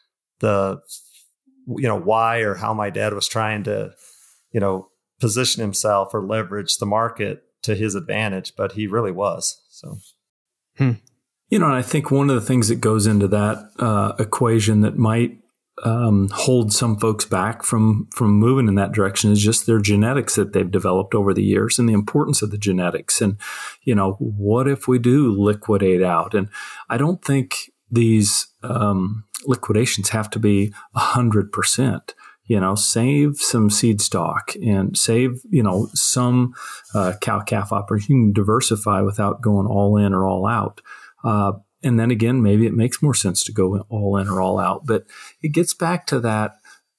the, you know, why or how my dad was trying to, you know, position himself or leverage the market to his advantage, but he really was. So, hmm. you know, and I think one of the things that goes into that uh, equation that might Um, hold some folks back from from moving in that direction is just their genetics that they've developed over the years and the importance of the genetics. And, you know, what if we do liquidate out? And I don't think these um, liquidations have to be one hundred percent. You know, save some seed stock and save, you know, some uh, cow-calf operation. You can diversify without going all in or all out. Uh, And then again, maybe it makes more sense to go all in or all out. But it gets back to that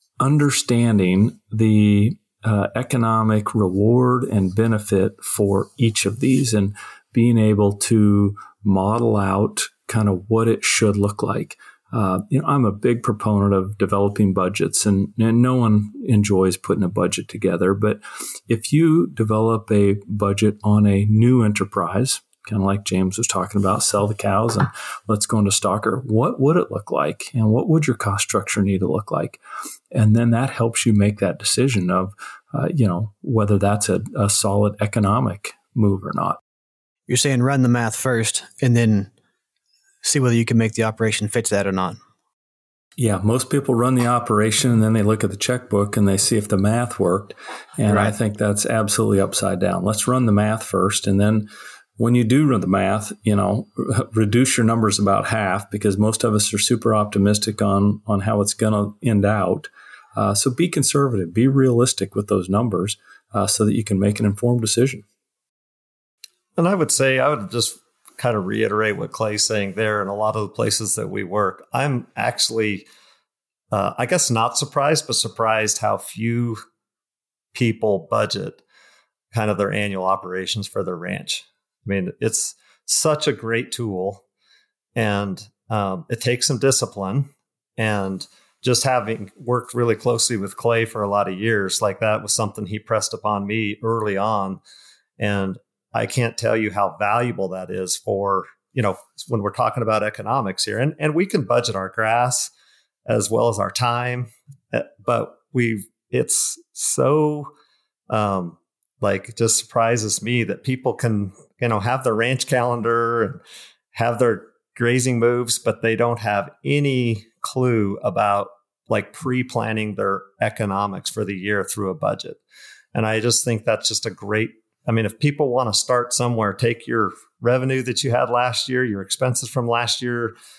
understanding the uh, economic reward and benefit for each of these and being able to model out kind of what it should look like. Uh, you know, I'm a big proponent of developing budgets, and, and no one enjoys putting a budget together. But if you develop a budget on a new enterprise, kind of like James was talking about, sell the cows and let's go into stocker. What would it look like? And what would your cost structure need to look like? And then that helps you make that decision of, uh, you know, whether that's a, a solid economic move or not. You're saying run the math first and then see whether you can make the operation fit that or not. Yeah, most people run the operation and then they look at the checkbook and they see if the math worked. And right. I think that's absolutely upside down. Let's run the math first, and then when you do run the math, you know, reduce your numbers about half, because most of us are super optimistic on, on how it's going to end out. Uh, so be conservative, be realistic with those numbers uh, so that you can make an informed decision. And I would say, I would just kind of reiterate what Clay's saying there. In a lot of the places that we work, I'm actually, uh, I guess not surprised, but surprised how few people budget kind of their annual operations for their ranch. I mean, it's such a great tool, and um, it takes some discipline. And just having worked really closely with Clay for a lot of years, like that was something he pressed upon me early on. And I can't tell you how valuable that is for, you know, when we're talking about economics here. And, and we can budget our grass as well as our time, but we've, it's so um, like, it just surprises me that people can, you know, have their ranch calendar and have their grazing moves, but they don't have any clue about like pre-planning their economics for the year through a budget. And I just think that's just a great, I mean, if people want to start somewhere, take your revenue that you had last year, your expenses from last year,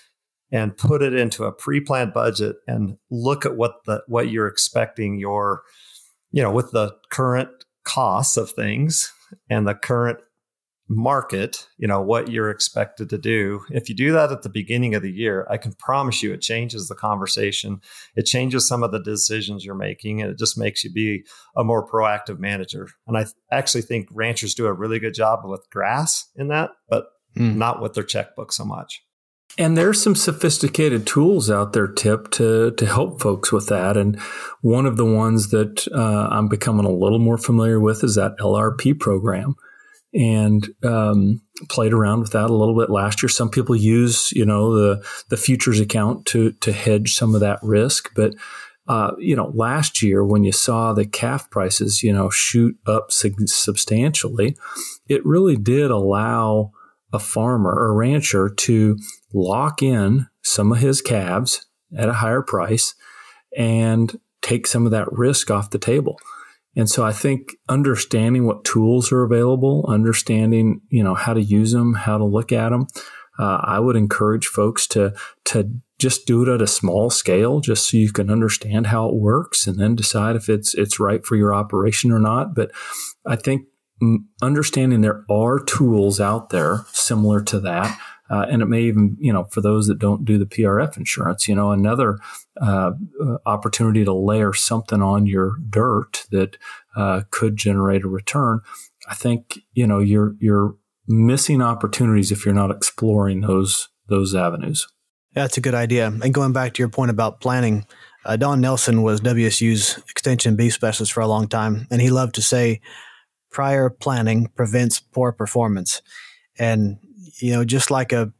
and put it into a pre-planned budget and look at what the what you're expecting your, you know, with the current costs of things and the current market, you know, what you're expected to do. If you do that at the beginning of the year, I can promise you it changes the conversation. It changes some of the decisions you're making, and it just makes you be a more proactive manager. And I th- actually think ranchers do a really good job with grass in that, but mm. not with their checkbook so much. And there's some sophisticated tools out there, Tip, to to help folks with that. And one of the ones that uh, I'm becoming a little more familiar with is that L R P program. And um, played around with that a little bit last year. Some people use, you know, the the futures account to to hedge some of that risk. But uh, you know, last year when you saw the calf prices, you know, shoot up sig- substantially, it really did allow a farmer or rancher to lock in some of his calves at a higher price and take some of that risk off the table. And so I think understanding what tools are available, understanding, you know, how to use them, how to look at them, uh, I would encourage folks to to just do it at a small scale, just so you can understand how it works, and then decide if it's it's right for your operation or not. But I think understanding there are tools out there similar to that. Uh, and it may even, you know, for those that don't do the P R F insurance, you know, another uh, opportunity to layer something on your dirt that uh, could generate a return. I think, you know, you're you're missing opportunities if you're not exploring those those avenues. That's a good idea. And going back to your point about planning, uh, Don Nelson was W S U's extension beef specialist for a long time, and he loved to say, prior planning prevents poor performance. And you know, just like a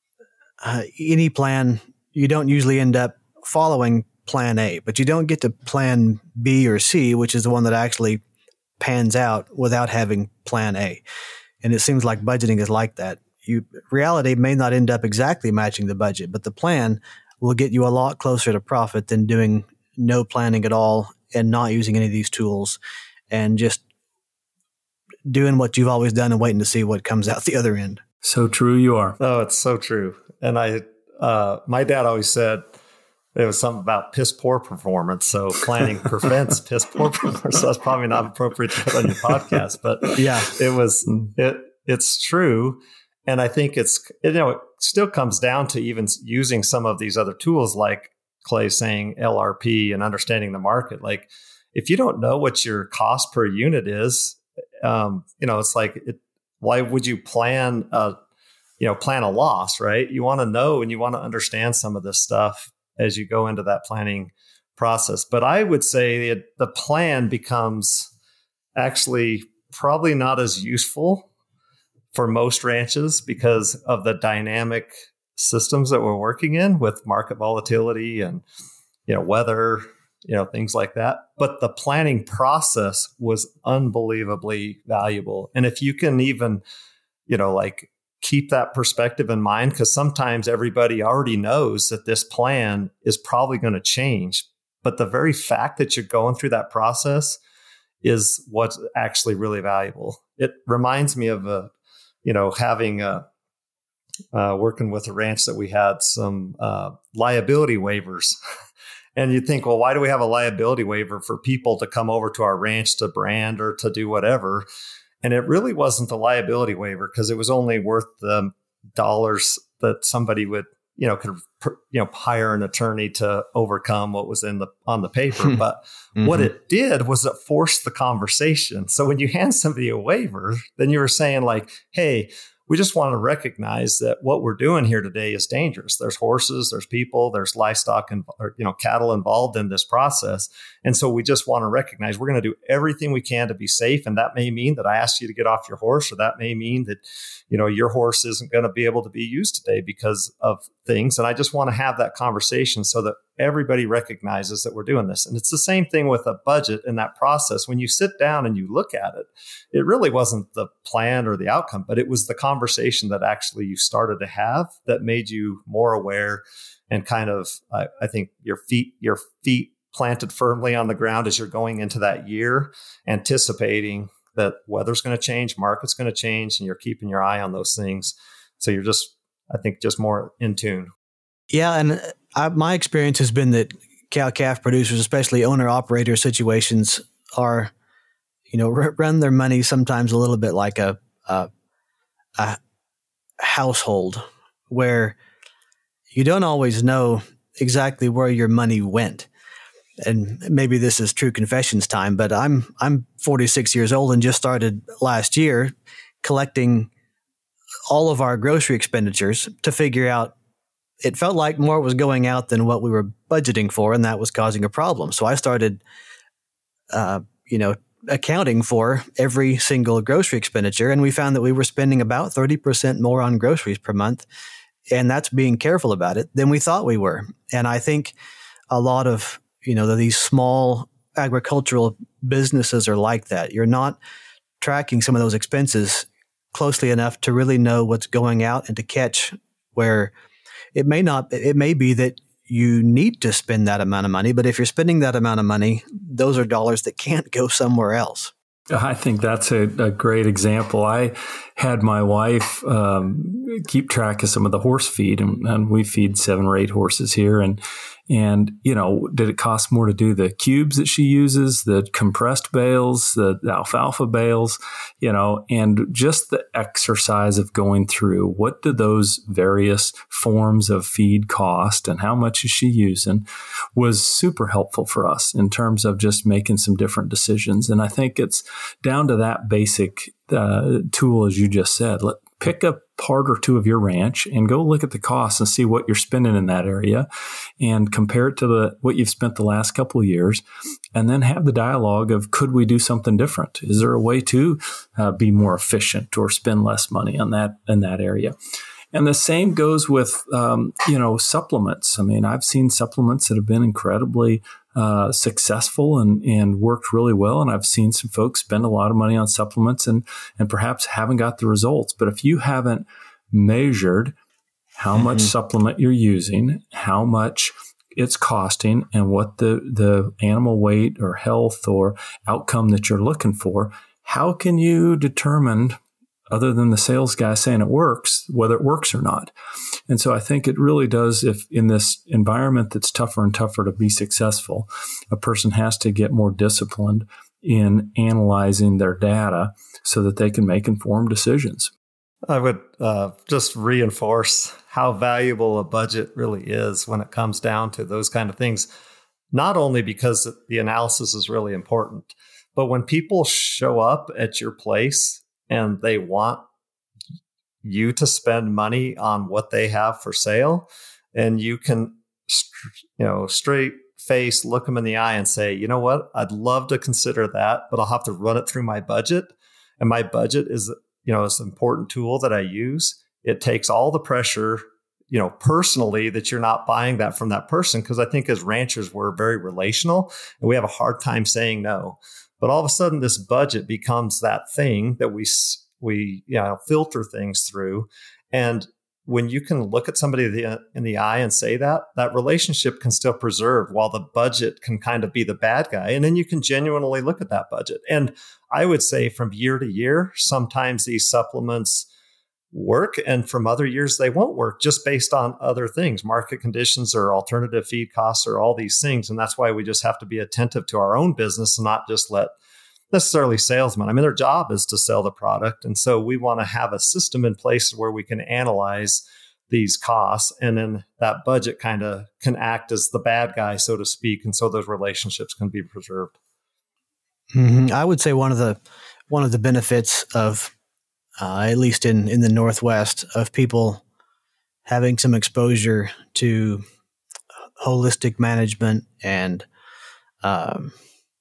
uh, any plan, you don't usually end up following plan A, but you don't get to plan B or C, which is the one that actually pans out without having plan A. And it seems like budgeting is like that. You reality may not end up exactly matching the budget, but the plan will get you a lot closer to profit than doing no planning at all and not using any of these tools and just doing what you've always done and waiting to see what comes out the other end. So true you are. Oh, it's so true. And I, uh, my dad always said it was something about piss poor performance. So planning prevents piss poor performance. So that's probably not appropriate to put on your podcast, but yeah, it was, it, it's true. And I think it's, you know, it still comes down to even using some of these other tools like Clay saying L R P and understanding the market. Like if you don't know what your cost per unit is, um, you know, it's like, it, why would you plan a, you know, plan a loss, right? You want to know and you want to understand some of this stuff as you go into that planning process. But I would say it, the plan becomes actually probably not as useful for most ranches because of the dynamic systems that we're working in with market volatility and, you know, weather, you know, things like that. But the planning process was unbelievably valuable. And if you can even, you know, like keep that perspective in mind, because sometimes everybody already knows that this plan is probably going to change. But the very fact that you're going through that process is what's actually really valuable. It reminds me of a, you know, having a, uh, working with a ranch that we had some uh, liability waivers. And you think, well, why do we have a liability waiver for people to come over to our ranch to brand or to do whatever? And it really wasn't the liability waiver because it was only worth the dollars that somebody would, you know, could, you know, hire an attorney to overcome what was in the on the paper. But mm-hmm. what it did was it forced the conversation. So when you hand somebody a waiver, then you were saying like, hey, we just want to recognize that what we're doing here today is dangerous. There's horses, there's people, there's livestock and, or, you know, cattle involved in this process. And so we just want to recognize we're going to do everything we can to be safe. And that may mean that I ask you to get off your horse, or that may mean that, you know, your horse isn't going to be able to be used today because of things. And I just want to have that conversation so that everybody recognizes that we're doing this. And it's the same thing with a budget in that process. When you sit down and you look at it, it really wasn't the plan or the outcome, but it was the conversation that actually you started to have that made you more aware and kind of, I, I think your feet, your feet planted firmly on the ground as you're going into that year, anticipating that weather's going to change, market's going to change, and you're keeping your eye on those things. So you're just, I think, just more in tune. Yeah, and I, my experience has been that cow-calf producers, especially owner-operator situations, are, you know, r- run their money sometimes a little bit like a, a a household where you don't always know exactly where your money went. And maybe this is true confessions time, but I'm I'm forty-six years old and just started last year collecting all of our grocery expenditures to figure out. It felt like more was going out than what we were budgeting for, and that was causing a problem. So I started, uh, you know, accounting for every single grocery expenditure, and we found that we were spending about thirty percent more on groceries per month, and that's being careful about it than we thought we were. And I think a lot of, you know, these small agricultural businesses are like that. You're not tracking some of those expenses closely enough to really know what's going out and to catch where it may not, it may be that you need to spend that amount of money, but if you're spending that amount of money, those are dollars that can't go somewhere else. I think that's a, a great example. I had my wife um, keep track of some of the horse feed, and, and we feed seven or eight horses here. And, and, you know, did it cost more to do the cubes that she uses, the compressed bales, the, the alfalfa bales, you know, and just the exercise of going through what do those various forms of feed cost and how much is she using was super helpful for us in terms of just making some different decisions. And I think it's down to that basic uh, tool, as you just said. Let, pick a part or two of your ranch and go look at the costs and see what you're spending in that area and compare it to the what you've spent the last couple of years, and then have the dialogue of, could we do something different? Is there a way to uh, be more efficient or spend less money on that in that area? And the same goes with, um, you know, supplements. I mean, I've seen supplements that have been incredibly uh, successful and, and worked really well. And I've seen some folks spend a lot of money on supplements and, and perhaps haven't got the results. But if you haven't measured how mm-hmm. much supplement you're using, how much it's costing, and what the, the animal weight or health or outcome that you're looking for, how can you determine, other than the sales guy saying it works, whether it works or not? And so I think it really does, if in this environment that's tougher and tougher to be successful, a person has to get more disciplined in analyzing their data so that they can make informed decisions. I would uh, just reinforce how valuable a budget really is when it comes down to those kind of things, not only because the analysis is really important, but when people show up at your place and they want you to spend money on what they have for sale, and you can, you know, straight face look them in the eye and say, you know what, I'd love to consider that, but I'll have to run it through my budget. And my budget is, you know, it's an important tool that I use. It takes all the pressure, you know, personally, that you're not buying that from that person. Because I think as ranchers, we're very relational and we have a hard time saying no. But all of a sudden, this budget becomes that thing that we we you know filter things through. And when you can look at somebody in the eye and say that, that relationship can still preserve while the budget can kind of be the bad guy. And then you can genuinely look at that budget. And I would say from year to year, sometimes these supplements work, and from other years they won't work, just based on other things, market conditions or alternative feed costs or all these things. And that's why we just have to be attentive to our own business and not just let necessarily salesmen. I mean, their job is to sell the product. And so we want to have a system in place where we can analyze these costs, and then that budget kind of can act as the bad guy, so to speak. And so those relationships can be preserved. Mm-hmm. I would say one of the, one of the benefits of, uh, at least in, in the Northwest, of people having some exposure to holistic management and, um,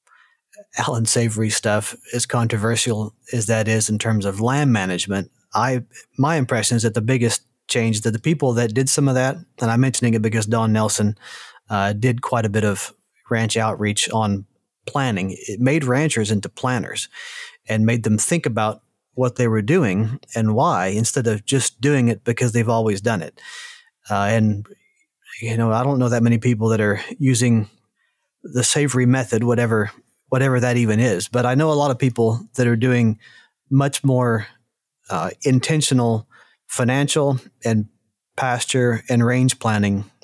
Alan Savory stuff, as controversial as that is in terms of land management, I my impression is that the biggest change, that the people that did some of that, and I'm mentioning it because Don Nelson uh, did quite a bit of ranch outreach on planning. It made ranchers into planners and made them think about what they were doing and why, instead of just doing it because they've always done it. Uh, and, you know, I don't know that many people that are using the Savory method, whatever whatever that even is. But I know a lot of people that are doing much more uh, intentional financial and pasture and range planning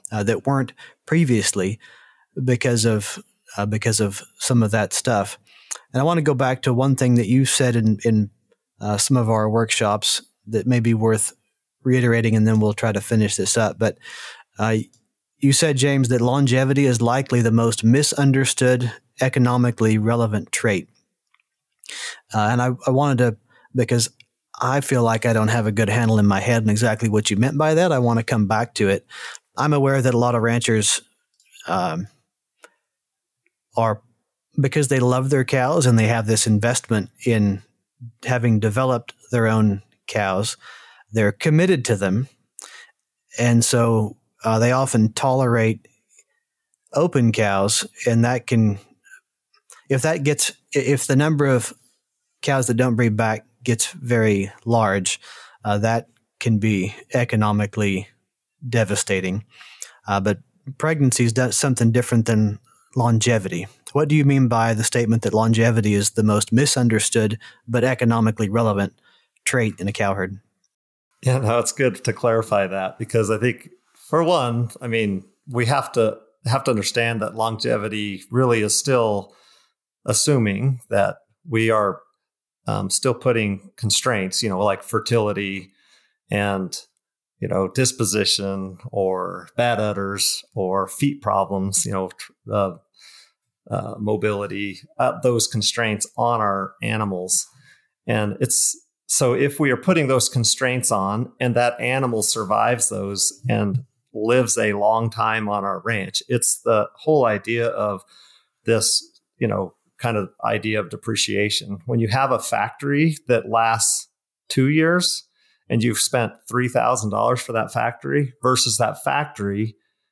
uh, that weren't previously because of uh, because of some of that stuff. And I want to go back to one thing that you said in in uh, some of our workshops that may be worth reiterating, and then we'll try to finish this up. But uh, you said, James, that longevity is likely the most misunderstood economically relevant trait. Uh, and I, I wanted to, because I feel like I don't have a good handle in my head on exactly what you meant by that. I want to come back to it. I'm aware that a lot of ranchers um, are, because they love their cows and they have this investment in having developed their own cows, they're committed to them. And so uh, they often tolerate open cows, and that can, if that gets, if the number of cows that don't breed back gets very large, uh, that can be economically devastating. Uh, but pregnancy is something different than longevity. What do you mean by the statement that longevity is the most misunderstood but economically relevant trait in a cow herd? Yeah, no, it's good to clarify that, because I think, for one, I mean, we have to have to understand that longevity really is still assuming that we are um, still putting constraints, you know, like fertility and, you know, disposition or bad udders or feet problems, you know, uh, uh, mobility, uh, those constraints on our animals. And it's, so if we are putting those constraints on and that animal survives those and lives a long time on our ranch, it's the whole idea of this, you know, kind of idea of depreciation. When you have a factory that lasts two years and you've spent three thousand dollars for that factory versus that factory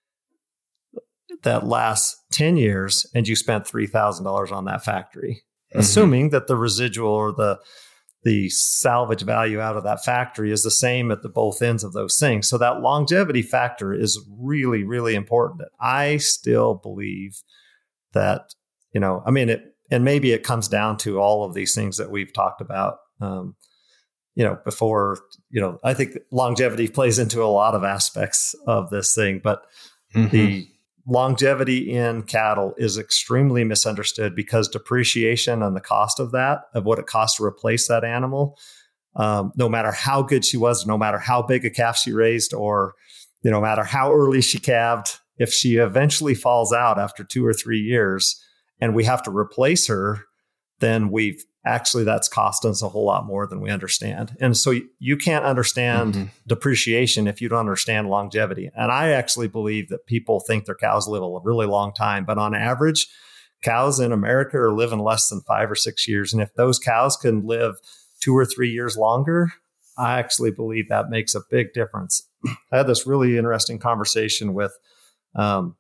that lasts ten years and you spent three thousand dollars on that factory, mm-hmm. assuming that the residual or the the salvage value out of that factory is the same at the both ends of those things. So that longevity factor is really, really important. I still believe that, you know, I mean, it, and maybe it comes down to all of these things that we've talked about, um, you know, before, you know, I think longevity plays into a lot of aspects of this thing, but mm-hmm. the longevity in cattle is extremely misunderstood because depreciation and the cost of that, of what it costs to replace that animal, um, no matter how good she was, no matter how big a calf she raised, or, you know, no matter how early she calved, if she eventually falls out after two or three years and we have to replace her, then we've actually, that's cost us a whole lot more than we understand. And so you can't understand mm-hmm. depreciation if you don't understand longevity. And I actually believe that people think their cows live a really long time, but on average, cows in America are living less than five or six years. And if those cows can live two or three years longer, I actually believe that makes a big difference. I had this really interesting conversation with, um,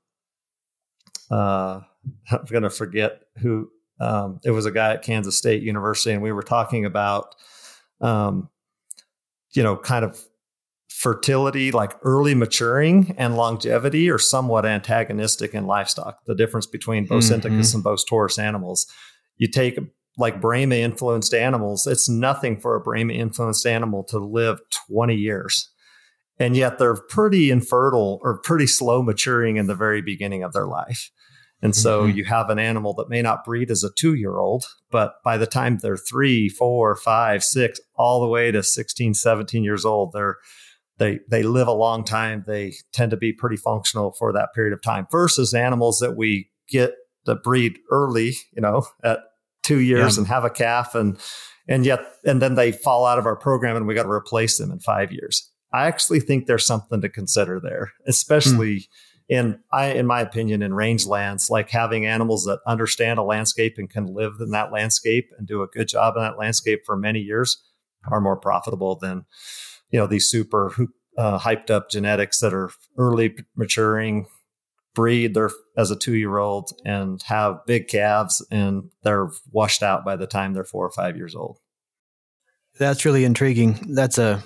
uh, I'm going to forget who, Um, it was a guy at Kansas State University, and we were talking about, um, you know, kind of fertility, like early maturing, and longevity are somewhat antagonistic in livestock. The difference between Bos indicus mm-hmm. and Bos taurus animals. You take like Brahma influenced animals, it's nothing for a Brahma influenced animal to live twenty years. And yet they're pretty infertile or pretty slow maturing in the very beginning of their life. And so mm-hmm. you have an animal that may not breed as a two-year-old, but by the time they're three, four, five, six, all the way to sixteen, seventeen years old, they're, they they live a long time. They tend to be pretty functional for that period of time versus animals that we get to breed early, you know, at two years yeah. and have a calf and and yet and then they fall out of our program and we got to replace them in five years. I actually think there's something to consider there, especially mm. in I, in my opinion, in rangelands, like having animals that understand a landscape and can live in that landscape and do a good job in that landscape for many years are more profitable than, you know, these super uh, hyped up genetics that are early maturing, breed they're as a two-year-old and have big calves and they're washed out by the time they're four or five years old. That's really intriguing. That's a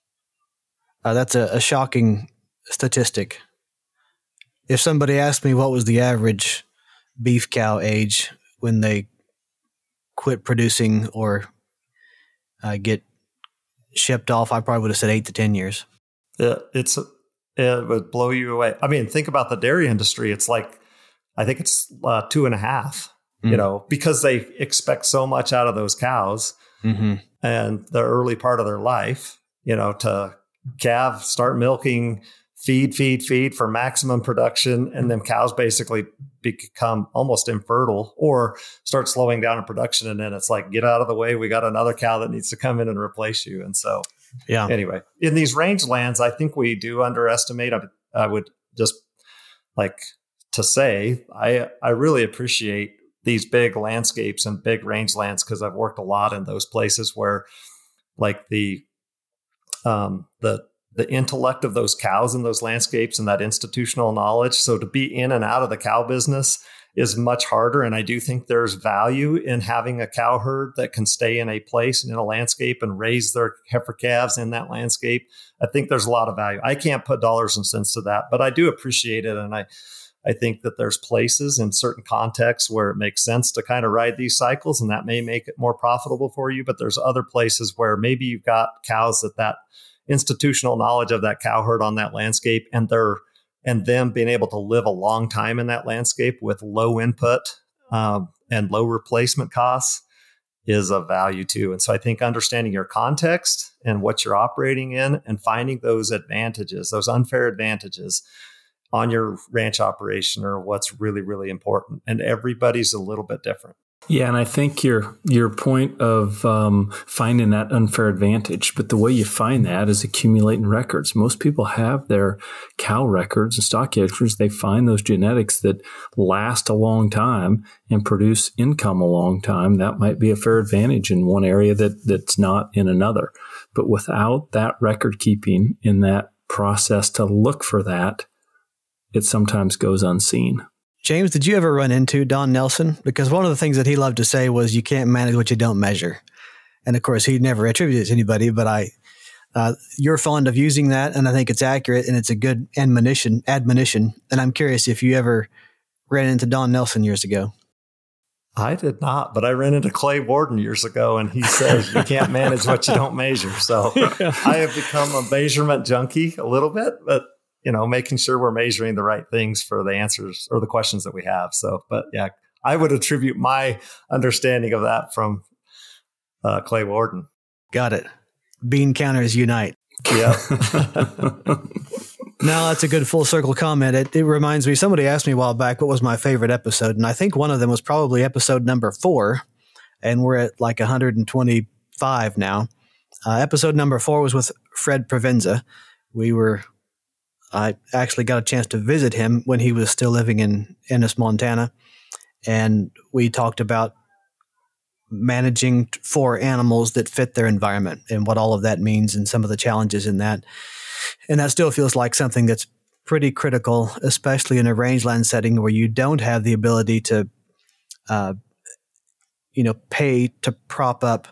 uh, that's a, a shocking statistic. If somebody asked me what was the average beef cow age when they quit producing or uh, get shipped off, I probably would have said eight to ten years. Yeah, it's It would blow you away. I mean, think about the dairy industry. It's like, I think it's uh, two and a half, mm. you know, because they expect so much out of those cows mm-hmm. and the early part of their life, you know, to calve, start milking, feed, feed, feed for maximum production. And then cows basically become almost infertile or start slowing down in production. And then it's like, get out of the way. We got another cow that needs to come in and replace you. And so, yeah. Anyway, in these rangelands, I think we do underestimate. I, I would just like to say, I, I really appreciate these big landscapes and big rangelands because I've worked a lot in those places where like the, um, the, the intellect of those cows in those landscapes and that institutional knowledge. So to be in and out of the cow business is much harder. And I do think there's value in having a cow herd that can stay in a place and in a landscape and raise their heifer calves in that landscape. I think there's a lot of value. I can't put dollars and cents to that, but I do appreciate it. And I, I think that there's places in certain contexts where it makes sense to kind of ride these cycles, and that may make it more profitable for you. But there's other places where maybe you've got cows that that institutional knowledge of that cow herd on that landscape and they're and them being able to live a long time in that landscape with low input um, and low replacement costs is of value too. And so I think understanding your context and what you're operating in and finding those advantages, those unfair advantages on your ranch operation are what's really, really important. And everybody's a little bit different. Yeah, and I think your your point of um, finding that unfair advantage, but the way you find that is accumulating records. Most people have their cow records and stock records. They find those genetics that last a long time and produce income a long time. That might be a fair advantage in one area that that's not in another. But without that record keeping in that process to look for that, it sometimes goes unseen. James, did you ever run into Don Nelson? Because one of the things that he loved to say was, you can't manage what you don't measure. And of course, he never attributed it to anybody, but I, uh, you're fond of using that, and I think it's accurate, and it's a good admonition, admonition. And I'm curious if you ever ran into Don Nelson years ago. I did not, but I ran into Clay Warden years ago, and he says you can't manage what you don't measure. So I have become a measurement junkie a little bit, but you know, making sure we're measuring the right things for the answers or the questions that we have. So, but yeah, I would attribute my understanding of that from uh, Clay Warden. Got it. Bean counters unite. Yeah. No, that's a good full circle comment. It, it reminds me, somebody asked me a while back what was my favorite episode, and I think one of them was probably episode number four, and we're at like one hundred twenty-five now. Uh, episode number four was with Fred Provenza. We were... I actually got a chance to visit him when he was still living in Ennis, Montana. And we talked about managing for animals that fit their environment and what all of that means and some of the challenges in that. And that still feels like something that's pretty critical, especially in a rangeland setting where you don't have the ability to, uh, you know, pay to prop up,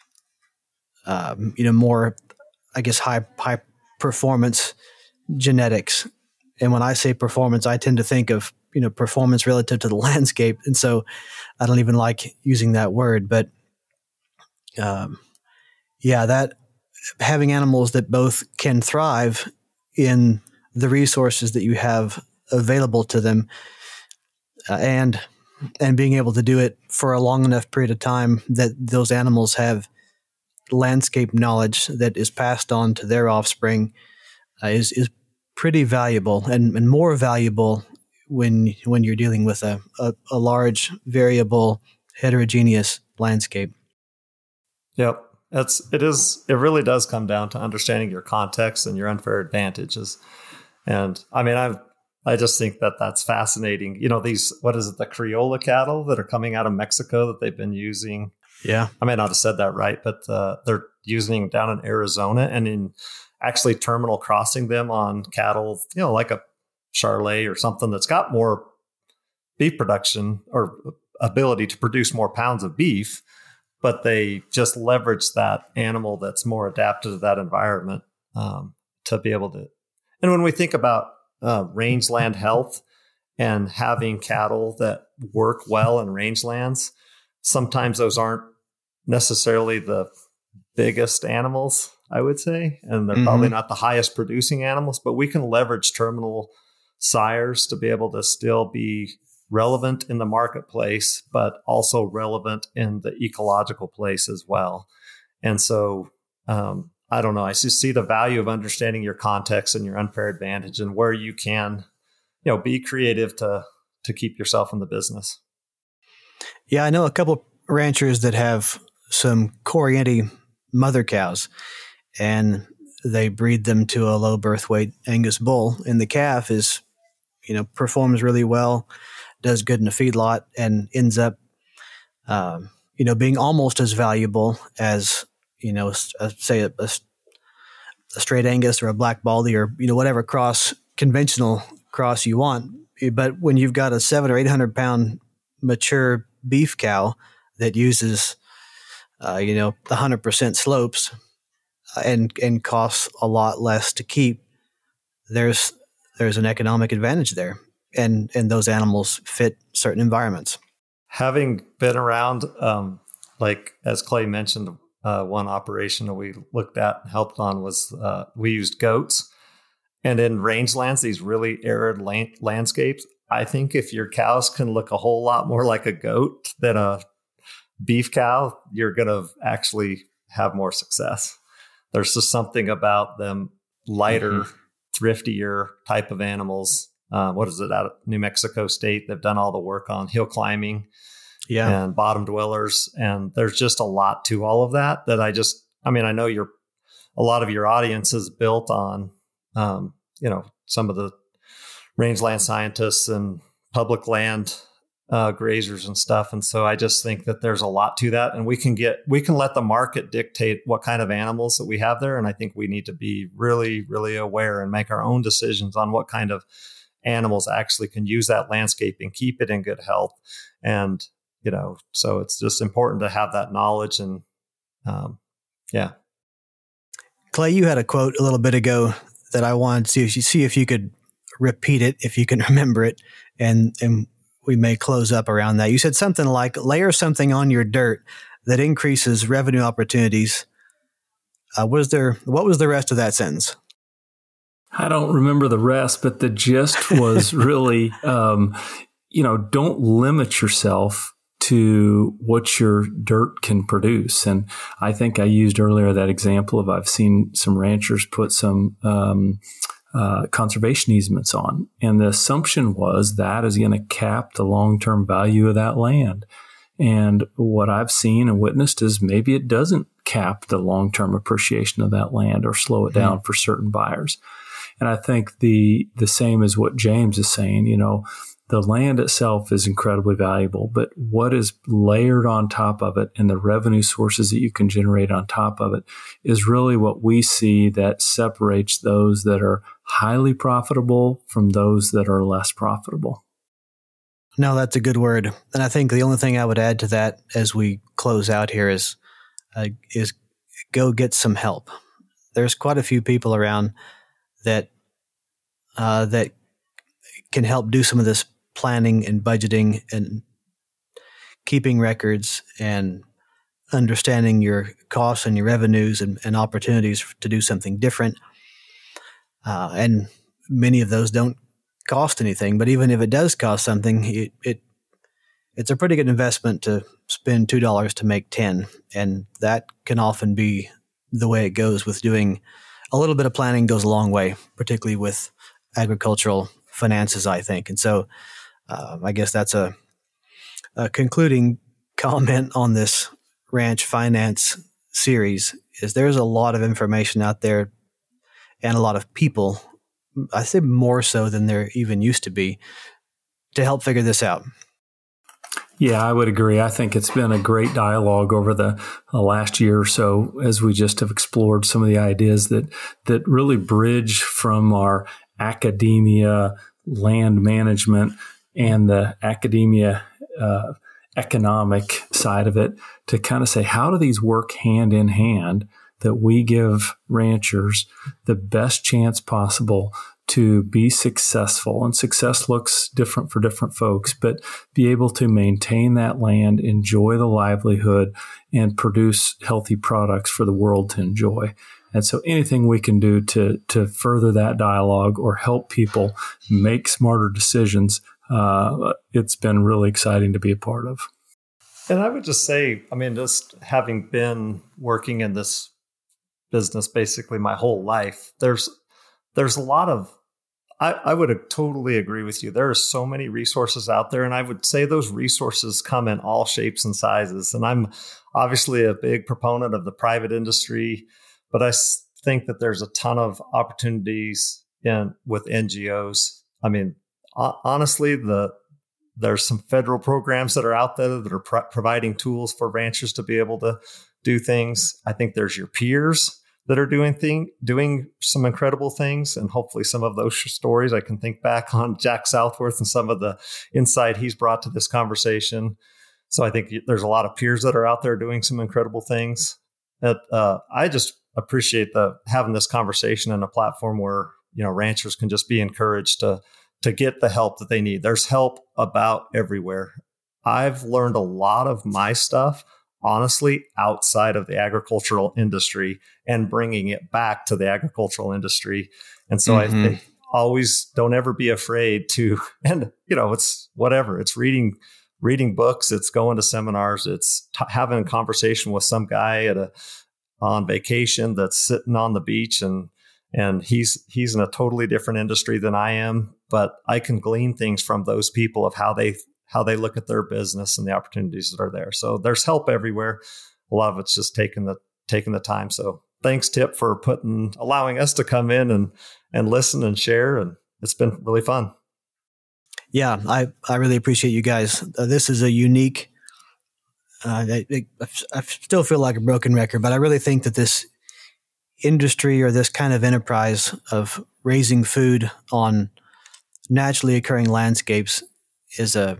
um, you know, more, I guess, high, high performance genetics. And when I say performance, I tend to think of, you know, performance relative to the landscape. And so I don't even like using that word, but um, yeah, that having animals that both can thrive in the resources that you have available to them uh, and, and being able to do it for a long enough period of time that those animals have landscape knowledge that is passed on to their offspring Uh, is is pretty valuable and, and more valuable when when you're dealing with a, a, a large, variable, heterogeneous landscape. Yep. It's it is it really does come down to understanding your context and your unfair advantages. And I mean, I I just think that that's fascinating. You know, these, what is it, the Criolla cattle that are coming out of Mexico that they've been using. Yeah. I may not have said that right, but uh, they're using down in Arizona and in actually terminal crossing them on cattle, you know, like a Charolais or something that's got more beef production or ability to produce more pounds of beef, but they just leverage that animal that's more adapted to that environment um, to be able to. And when we think about uh, rangeland health and having cattle that work well in rangelands, sometimes those aren't necessarily the biggest animals. I would say, and they're Mm-hmm. probably not the highest producing animals, but we can leverage terminal sires to be able to still be relevant in the marketplace, but also relevant in the ecological place as well. And so, um, I don't know, I just see the value of understanding your context and your unfair advantage and where you can, you know, be creative to, to keep yourself in the business. Yeah, I know a couple ranchers that have some Corriente mother cows, and they breed them to a low birth weight Angus bull, and the calf is, you know, performs really well, does good in a feedlot, and ends up, um, you know, being almost as valuable as, you know, a, say a, a, a straight Angus or a Black Baldy or, you know, whatever cross, conventional cross you want. But when you've got a seven or eight hundred pound mature beef cow that uses, uh, you know, one hundred percent slopes and and costs a lot less to keep, there's there's an economic advantage there. And and those animals fit certain environments. Having been around, um, like as Clay mentioned, uh, one operation that we looked at and helped on was uh, we used goats. And in rangelands, these really arid land- landscapes, I think if your cows can look a whole lot more like a goat than a beef cow, you're going to actually have more success. There's just something about them lighter, mm-hmm. thriftier type of animals. Uh, what is it out of New Mexico State? They've done all the work on hill climbing yeah. and bottom dwellers. And there's just a lot to all of that that I just, I mean, I know you're, a lot of your audience is built on, um, you know, some of the rangeland scientists and public land uh, grazers and stuff. And so I just think that there's a lot to that, and we can get, we can let the market dictate what kind of animals that we have there. And I think we need to be really, really aware and make our own decisions on what kind of animals actually can use that landscape and keep it in good health. And, you know, so it's just important to have that knowledge. And um, yeah. Clay, you had a quote a little bit ago that I wanted to see if you see if you could repeat it, if you can remember it, and and we may close up around that. You said something like, layer something on your dirt that increases revenue opportunities. Uh, was there, what was the rest of that sentence? I don't remember the rest, but the gist was really, um, you know, don't limit yourself to what your dirt can produce. And I think I used earlier that example of I've seen some ranchers put some um, uh, conservation easements on. And the assumption was that is going to cap the long-term value of that land. And what I've seen and witnessed is maybe it doesn't cap the long-term appreciation of that land or slow it down mm-hmm. for certain buyers. And I think the the same as what James is saying, you know, the land itself is incredibly valuable, but what is layered on top of it and the revenue sources that you can generate on top of it is really what we see that separates those that are highly profitable from those that are less profitable. No, that's a good word. And I think the only thing I would add to that as we close out here is uh, is go get some help. There's quite a few people around that uh, that can help do some of this planning and budgeting and keeping records and understanding your costs and your revenues and, and opportunities to do something different. Uh, and many of those don't cost anything, but even if it does cost something, it, it it's a pretty good investment to spend two dollars to make ten. And that can often be the way it goes with doing a little bit of planning goes a long way, particularly with agricultural finances, I think. And so uh, I guess that's a, a concluding comment on this ranch finance series is there's a lot of information out there and a lot of people, I say more so than there even used to be, to help figure this out. Yeah, I would agree. I think it's been a great dialogue over the, the last year or so as we just have explored some of the ideas that that really bridge from our academia, land management, and the academia uh, economic side of it to kind of say, how do these work hand in hand that we give ranchers the best chance possible to be successful? And success looks different for different folks, but be able to maintain that land, enjoy the livelihood, and produce healthy products for the world to enjoy. And so anything we can do to to further that dialogue or help people make smarter decisions, uh, it's been really exciting to be a part of. And I would just say, I mean, just having been working in this business basically my whole life, there's there's a lot of, I, I would totally agree with you. There are so many resources out there, and I would say those resources come in all shapes and sizes. And I'm obviously a big proponent of the private industry, but I think that there's a ton of opportunities in with N G Os. I mean, honestly, the there's some federal programs that are out there that are pro- providing tools for ranchers to be able to do things. I think there's your peers that are doing thing, doing some incredible things. And hopefully some of those stories, I can think back on Jack Southworth and some of the insight he's brought to this conversation. So I think there's a lot of peers that are out there doing some incredible things. That uh, I just appreciate the having this conversation and a platform where, you know, ranchers can just be encouraged to to get the help that they need. There's help about everywhere. I've learned a lot of my stuff, honestly, outside of the agricultural industry and bringing it back to the agricultural industry. And so mm-hmm. I think always don't ever be afraid to, and you know, it's whatever, it's reading, reading books, it's going to seminars, it's t- having a conversation with some guy at a, on vacation that's sitting on the beach and, and he's, he's in a totally different industry than I am, but I can glean things from those people of how they how they look at their business and the opportunities that are there. So there's help everywhere. A lot of it's just taking the taking the time. So thanks, Tip, for putting allowing us to come in and and listen and share. And it's been really fun. Yeah, I, I really appreciate you guys. Uh, this is a unique. Uh, I, I still feel like a broken record, but I really think that this industry or this kind of enterprise of raising food on naturally occurring landscapes is a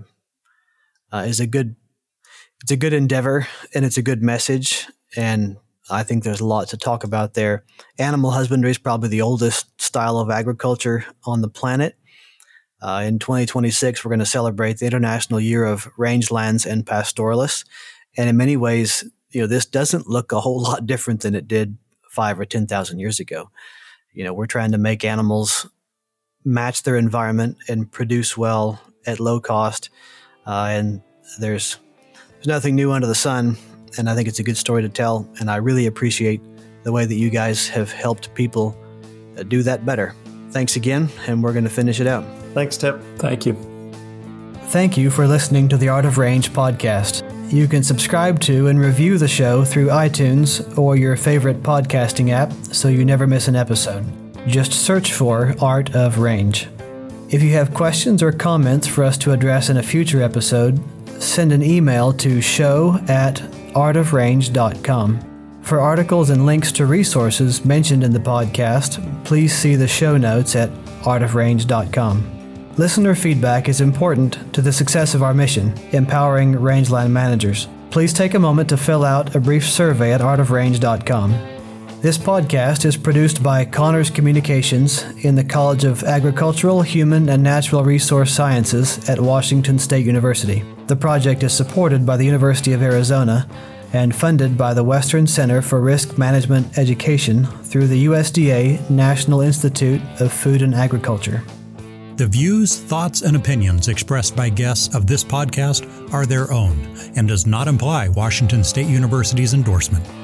uh, is a good it's a good endeavor, and it's a good message, and I think there's a lot to talk about there. Animal husbandry is probably the oldest style of agriculture on the planet. Uh, in twenty twenty-six, we're going to celebrate the International Year of Rangelands and Pastoralists, and in many ways, you know, this doesn't look a whole lot different than it did five or ten thousand years ago. You know, we're trying to make animals match their environment and produce well at low cost. Uh, and there's there's nothing new under the sun. And I think it's a good story to tell. And I really appreciate the way that you guys have helped people do that better. Thanks again. And we're going to finish it out. Thanks, Tip. Thank you. Thank you for listening to the Art of Range podcast. You can subscribe to and review the show through iTunes or your favorite podcasting app so you never miss an episode. Just search for Art of Range. If you have questions or comments for us to address in a future episode, send an email to show at art of range dot com. For articles and links to resources mentioned in the podcast, please see the show notes at art of range dot com. Listener feedback is important to the success of our mission, empowering rangeland managers. Please take a moment to fill out a brief survey at art of range dot com. This podcast is produced by Connors Communications in the College of Agricultural, Human, and Natural Resource Sciences at Washington State University. The project is supported by the University of Arizona and funded by the Western Center for Risk Management Education through the U S D A National Institute of Food and Agriculture. The views, thoughts, and opinions expressed by guests of this podcast are their own and does not imply Washington State University's endorsement.